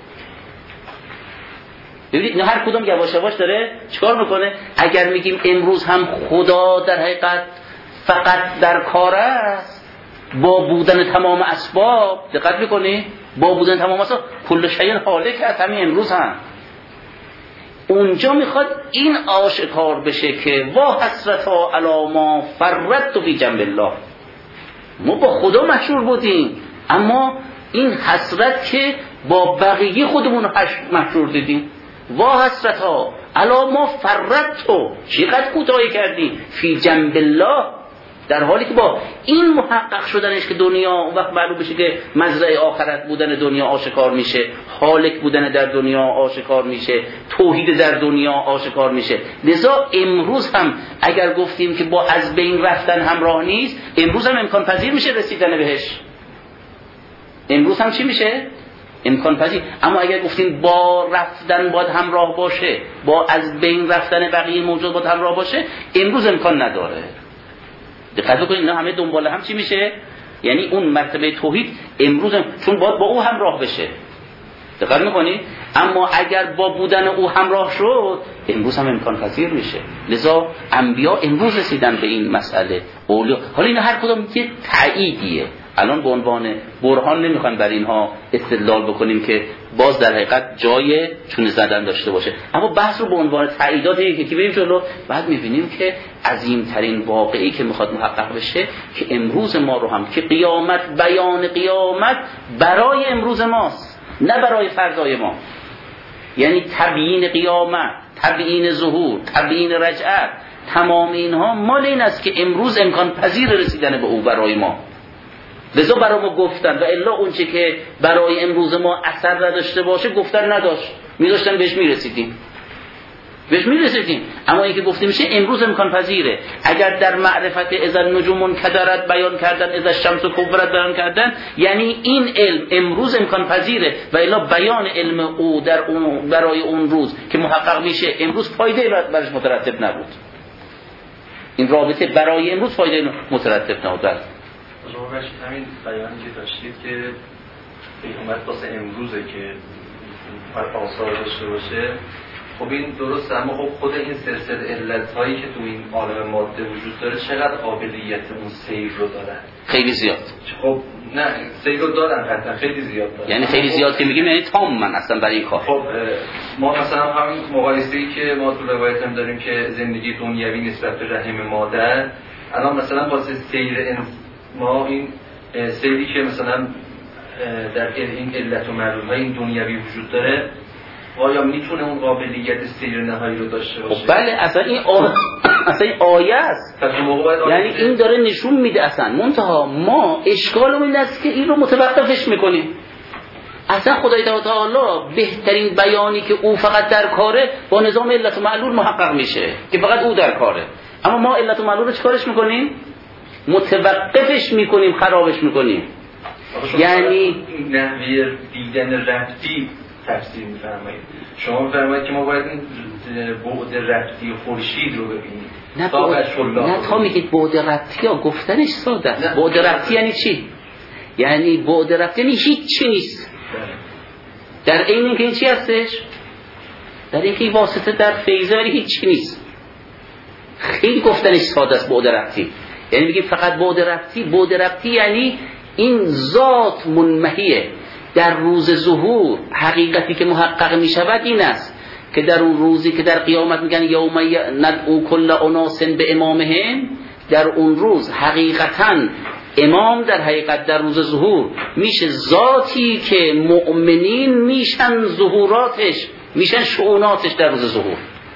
ببینید نه هر کدوم یواش یواش داره چیکار میکنه. اگر میگیم امروز هم خدا در حقیقت فقط در کار است با بودن تمام اسباب، دقت میکنی؟ با بودن تمام اسباب کل شیء هالک است، همین امروز هم. اونجا میخواد این آشکار بشه که وا حسرتا علی ما فرطت فی جنب الله. ما با خدا مشهور بودیم، اما این حسرت که با بقیه خودمون مشهور دیدیم. وا حسرتا علی ما فرطت، چقدر کوتاهی کردیم فی جنب الله، در حالی که با این محقق شدنش که دنیا اون وقت معلوم بشه که مزرعه آخرت بودن دنیا آشکار میشه، هالک بودن در دنیا آشکار میشه، توحید در دنیا آشکار میشه. لذا امروز هم اگر گفتیم که با از بین رفتن همراه نیست، امروز هم امکان پذیر میشه رسیدن بهش. امروز هم چی میشه؟ امکان پذیر. اما اگر گفتیم با رفتن باید همراه باشه، با از بین رفتن بقیه موجود باید همراه باشه، امروز امکان نداره. دقت بکنید اینا همه دنبال هم چی میشه؟ یعنی اون مرتبه توحید امروز چون باید با او همراه بشه. دقت میکنید؟ اما اگر با بودن او همراه شد امروز هم امکان پذیر میشه. لذا انبیا امروز رسیدن به این مسئله. اولیا حالا اینا هر کدوم یه تأییدیه. الان به عنوان برهان نمیخوایم بر اینها استدلال بکنیم که باز در حقیقت جای چونه زدن داشته باشه، اما بحث رو به عنوان تأییداتی که بریم جلو بعد میبینیم که عظیمترین واقعی که میخواد محقق بشه که امروز ما رو هم که قیامت، بیان قیامت برای امروز ماست نه برای فردای ما. یعنی تبیین قیامت، تبیین ظهور، تبیین رجعت، تمام اینها مال این است که امروز امکان پذیر رسیدن به او برای ما. لذا برای ما گفتن و الا اون چه که برای امروز ما اثر نداشته باشه گفتن نداشت، می‌داشتن بهش میرسیدیم. اما اینکه گفته میشه امروز امکان پذیره. اگر در معرفت اذا النجوم کدرت بیان کردن، اذا الشمس کبرت بیان کردن، یعنی این علم امروز امکان پذیره و الا بیان علم او در اون برای اون روز که محقق میشه امروز فایده برش مترتب نبود. این رابطه برای امروز فایده مترتب نبود. شما همین بیانی که داشتید که قیامت واسه امروزه که آثار داشته باشه، خب این درسته، اما خب خود این سلسله علت‌هایی که تو این عالم ماده وجود داره چقدر قابلیت اون سیر رو دارن؟ خیلی زیاد. خب نه سیر رو دارن قطعا خیلی زیاد دارن. یعنی خیلی زیاد که میگیم یعنی تام من اصلا برای این کار. خب ما مثلا همین مقایسه‌ای که ما تو روایت هم داریم که زندگی دنیوی نسبت به رحم مادر، الان مثلا واسه سیر ما این سیری که مثلا در این علت و معلول‌های این دنیوی وجود داره آیا میتونه اون قابلیت سیر نهایی رو داشته باشه؟ بله اصلا این آیه است. یعنی این داره نشون میده اصلا منتها ما اشکالمون این است که این رو متوقفش میکنیم. اصلا خدای تعالی بهترین بیانی که او فقط در کاره با نظام علت و معلول محقق میشه که فقط او در کاره، اما ما علت و معلول رو چیکارش میکنیم؟ متوقفش میکنیم، خرابش میکنیم. یعنی نحوه دیدن ربطی تفسیر میفرمایید. شما میفرمایید که ما باید این بعد ربطی خورشید رو ببینیم. نه تا میگید بعد ربطی ها گفتنش ساده است. بعد ربطی یعنی چی؟ یعنی بعد ربطی یعنی هیچ نیست. در این اینکه این چی هستش؟ در اینکه واسطه در فیضه ولی هیچ نیست. خیلی گفتنش ساده است بعد ربطی. یعنی میگیم فقط بعد ربطی یعنی این ذات منمحیه. در روز ظهور حقیقتی که محقق می شود این است که در اون روزی که در قیامت میگن یوم ندعو کل اناس به امامهم، در اون روز حقیقتا امام در حقیقت در روز ظهور میشه ذاتی که مؤمنین میشن ظهوراتش، میشن شؤوناتش در روز ظهور.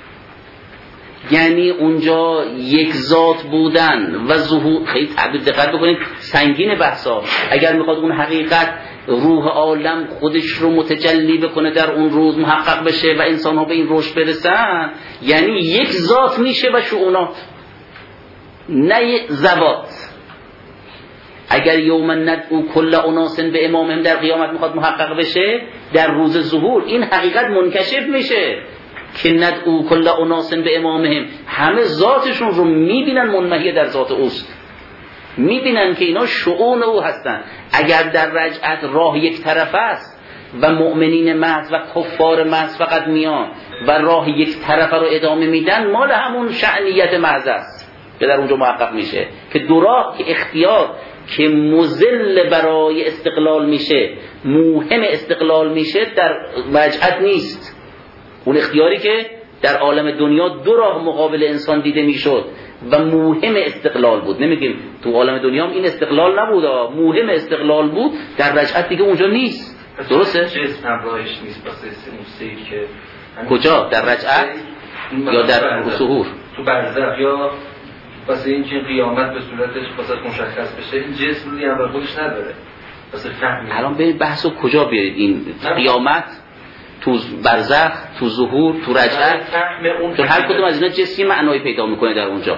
یعنی اونجا یک ذات بودن و ظهور، خیلی دقت بکنید سنگین بحثا. اگر میخواد اون حقیقت روح عالم خودش رو متجلی بکنه در اون روز محقق بشه و انسان ها به این رشد برسن، یعنی یک ذات میشه و شؤونات، نه ذوات. اگر یوم ندعو کل اناس به امامهم در قیامت میخواد محقق بشه، در روز ظهور این حقیقت منکشف میشه که ندعو کل اناس به امامهم، همه ذاتشون رو میبینن منمحی در ذات اوست، میبینن که اینا شؤون او هستن. اگر در رجعت راه یک طرف است و مؤمنین محض و کفار محض فقط میان و راه یک طرف رو ادامه میدن، مال همون شأنیت محض است که در اونجا محقق میشه که دو راه که اختیار که مذل برای استقلال میشه، موهم استقلال میشه، در رجعت نیست. اون اختیاری که در عالم دنیا دو راه مقابل انسان دیده میشد و موهم استقلال بود، نمیگیم تو عالم دنیا هم این استقلال نبود، موهم استقلال بود، در رجعت دیگه اونجا نیست. درسته؟ جسم همراهش نیست واسه اون سیر که کجا؟ در رجعت یا در ظهور؟ تو برزخ یا واسه اینکه قیامت به صورتش واسه مشخص بشه این جسم رو همراه خودش نداره واسه فهمی. الان برید بحثو کجا بیارید این قیامت، تو برزخ، تو ظهور، تو رجعت، تو هر کدوم از اینا جسمی معنایی پیدا میکنه در اونجا.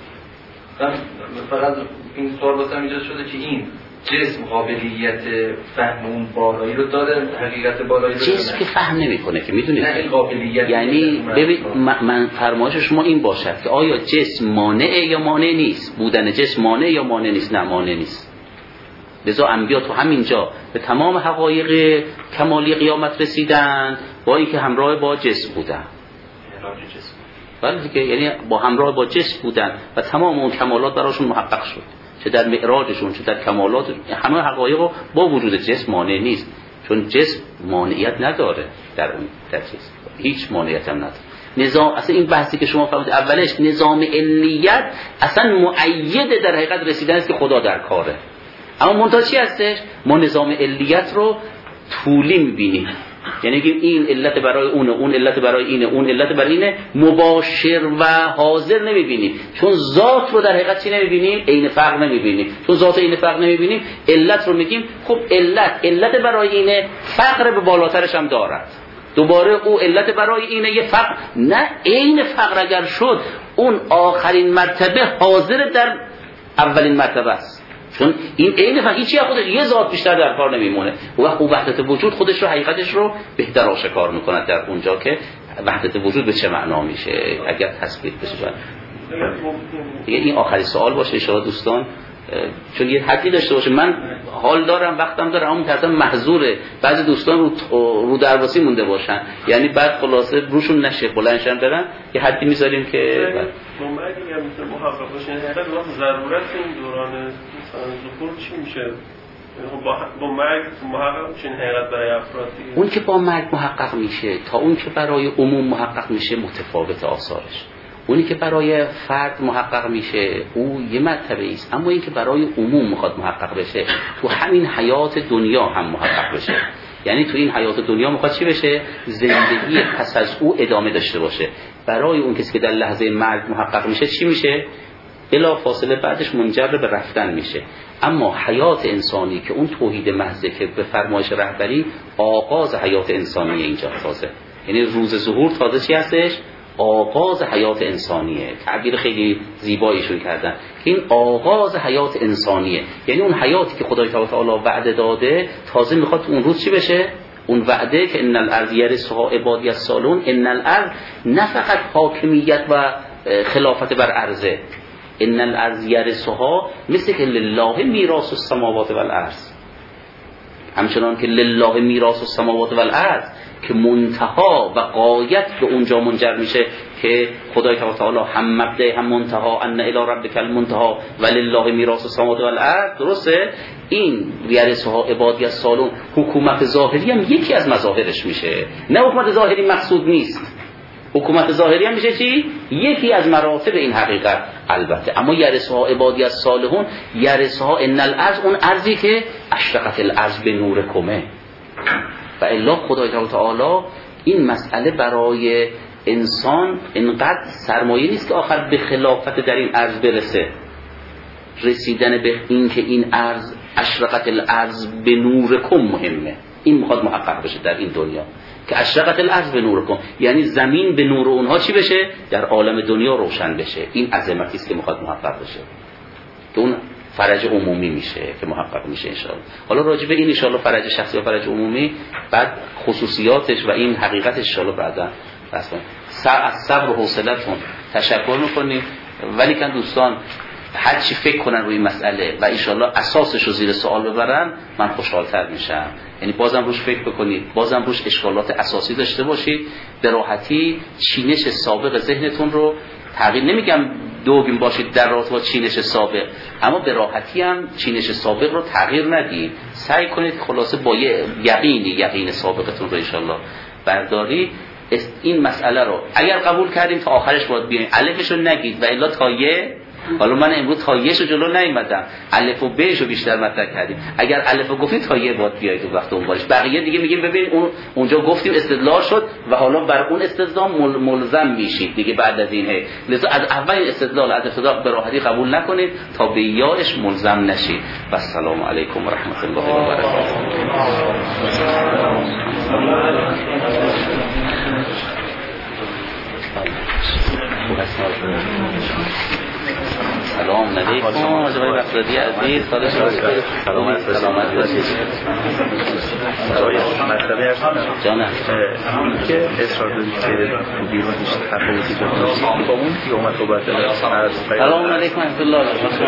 فقط این سوال واسم ایجاد شده که این جسم قابلیت فهم اون بالایی رو داره، حقیقت بالایی رو داره. جسم که فهم نمیکنه که میدونید، نه این قابلیت. یعنی ببین من فرمایش شما این باشد که آیا جسم مانعه یا مانع نیست؟ بودن جسم مانع یا مانع نیست؟ نه مانع نیست. لذا انبیا تو همینجا به تمام حقایق کمالی قیامت رسیدند با اینکه همراه با جسم بودن. بله دیگه، یعنی با همراه با جسم بودن و تمام اون کمالات براشون محقق شد، چه در معراجشون چه در کمالات. همه حقایق با وجود جسم مانع نیست، چون جسم مانعیت نداره در جسم، هیچ مانعیت هم نداره. نظام اصلا این بحثی که شما فرمودید اولش نظام علیت اصلا مؤید در حقیقت رسیدن است که خدا در کاره. اما منتها چی هستش؟ ما نظام علیت رو طولی می‌بینیم، یعنی که این علت برای اون علت برای اینه، اون علت برای اینه، مباشر و حاضر نمی‌بینیم. چون ذات رو در حقیقت چی نمی‌بینیم؟ عین فرق نمی‌بینیم. چون ذات عین فرق نمی‌بینیم، علت رو میگیم خب علت برای اینه، فقر به بالاترش هم دارد. دوباره او علت برای اینه، یه فقر نه، عین فقر اگر شد اون آخرین مرتبه حاضر در اولین مرتبه است. چون این عین فقر هیچی از خودش یه ذات بیشتر در کار نمیمونه. او وحدت وجود خودش رو حقیقتش رو بهتر آشکار میکنه در اونجا که وحدت وجود به چه معنا میشه اگر تثبیت بشه. دیگه این آخرین سوال باشه ان شاء الله دوستان، چون یه حدی داشته باشه. من حال دارم وقتم دارم، اما مثلا محظوره بعضی دوستان رو درواسی مونده باشن، یعنی بعد خلاصه روشون نشه بلندشن برن، یه حدی میذاریم که جمعه دیگه مثل محقق باشه. حقیقت ضرورت این دوران ظهور چی میشه؟ با مرگ محقق میشه حقیقت برای افراد دیگه. اون که با مرگ محقق میشه تا اون که برای عموم محقق میشه متفاوت آثارش. اونی که برای فرد محقق میشه او یه مرتبه است، اما این که برای عموم میخواد محقق بشه تو همین حیات دنیا هم محقق بشه. یعنی تو این حیات دنیا میخواد چی بشه؟ زندگی پس از او ادامه داشته باشه. برای اون کسی که در لحظه مرگ محقق میشه چی میشه؟ بلا فاصله بعدش منجر به رفتن میشه. اما حیات انسانی که اون توحید محض که به فرمایش رهبری آغاز حیات انسانی اینجا تازه، یعنی روز ظهور تازه چی هستش؟ آغاز حیات انسانیه. تعبیر خیلی زیباییشون کردن که این آغاز حیات انسانیه، یعنی اون حیاتی که خدای تعالی وعده داده تازه میخواد اون روز چی بشه؟ اون وعده که ان الارض یرثها عبادی الصالحون، ان الارض نه فقط حاکمیت و خلافت بر ارضه، ان الارض یرثها مثل که لله میراث السماوات والارض، همچنان که لله میراث السماوات والارض که منتها و غایت به اونجا منجر میشه که خدای تعالی هم مبدأ هم منتها، ان الی ربک المنتها ولله میراث السماوات والارض. درسته؟ این یرثها عبادی الصالحون حکومت ظاهری هم یکی از مظاهرش میشه، نه حکومت ظاهری مقصود نیست، حکومت ظاهری هم میشه چی؟ یکی از مراتب این حقیقت البته. اما یرثها عبادی الصالحون، یرثها ان الارض، اون ارضی که اشرقت الارض به نورکمه. و الا خدای تعالی این مسئله برای انسان اینقدر سرمایه نیست که آخر به خلافت در این ارض برسه. رسیدن به این که این ارض اشرقت الارض به نورکم مهمه، این میخواد محقق بشه در این دنیا که اشرقت الارض به نورکم، یعنی زمین به نور اونها چی بشه؟ در عالم دنیا روشن بشه. این عظمتی است که میخواد محقق بشه که اون فرج عمومی میشه که محقق میشه انشاءالله. حالا راجع به این انشاءالله فرج شخصی و فرج عمومی بعد خصوصیاتش و این حقیقتش انشاءالله بعدا بحث کنیم. از صبر و حوصله‌تون تشکر میکنیم، ولی کن دوستان هر چی فکر کنن روی مسئله و انشاءالله اساسش رو زیر سوال ببرن من خوشحال‌تر میشم. یعنی بازم روش فکر بکنید، بازم روش اشکالات اساسی داشته باشید، به راحتی چینش سابق ذهنتون رو تغییر، نمیگم دوگم باشید در رابطه با چینش سابق، اما به راحتی هم چینش سابق رو تغییر ندید. سعی کنید خلاصه با یه یقین سابقتون رو انشاءالله برداری. این مسئله رو اگر قبول کردیم تا آخرش باید بیایم، الفش رو نگید و الا تایه. حالا من امروز تایه‌ش رو جلو نیومدم، الف و بش رو بیشتر مطرح کردیم. اگر الف رو گفتید تایه باید بیاید اون وقت اونوارش، بقیه دیگه میگیم ببین اونجا گفتیم استدلال شد و حالا بر اون استدلال ملزم میشید دیگه بعد از این. لذا از اول استدلال از ابتدا به راحتی قبول نکنید تا به یاش ملزم نشید. و السلام علیکم و رحمت الله و برکاته. سلام علیکم آقای بغدادی عزیز، سلامت باشید. جانم که اصرار دارید که بیرون هیچ تفاوتی داره با اون قیامت و باطل است. سلام علیکم ورحمت الله.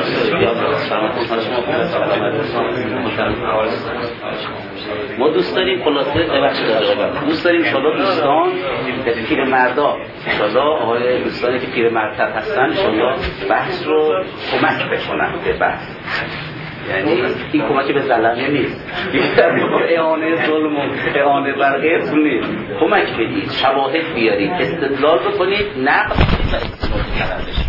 ما دوست داریم خلاصه دوست داریم انشاءالله دوستان پیرمردا انشاءالله آقای دوستانی که پیرمردتر هستن انشاءالله بحث رو کمک بکنن به بحث. یعنی این کمک به ظلمه نیست، اعانه ظلم و اعانه بر غیرتون نیست. کمک بدید، شواهد بیارید، استدلال بکنید، نقد و استدلال بشه.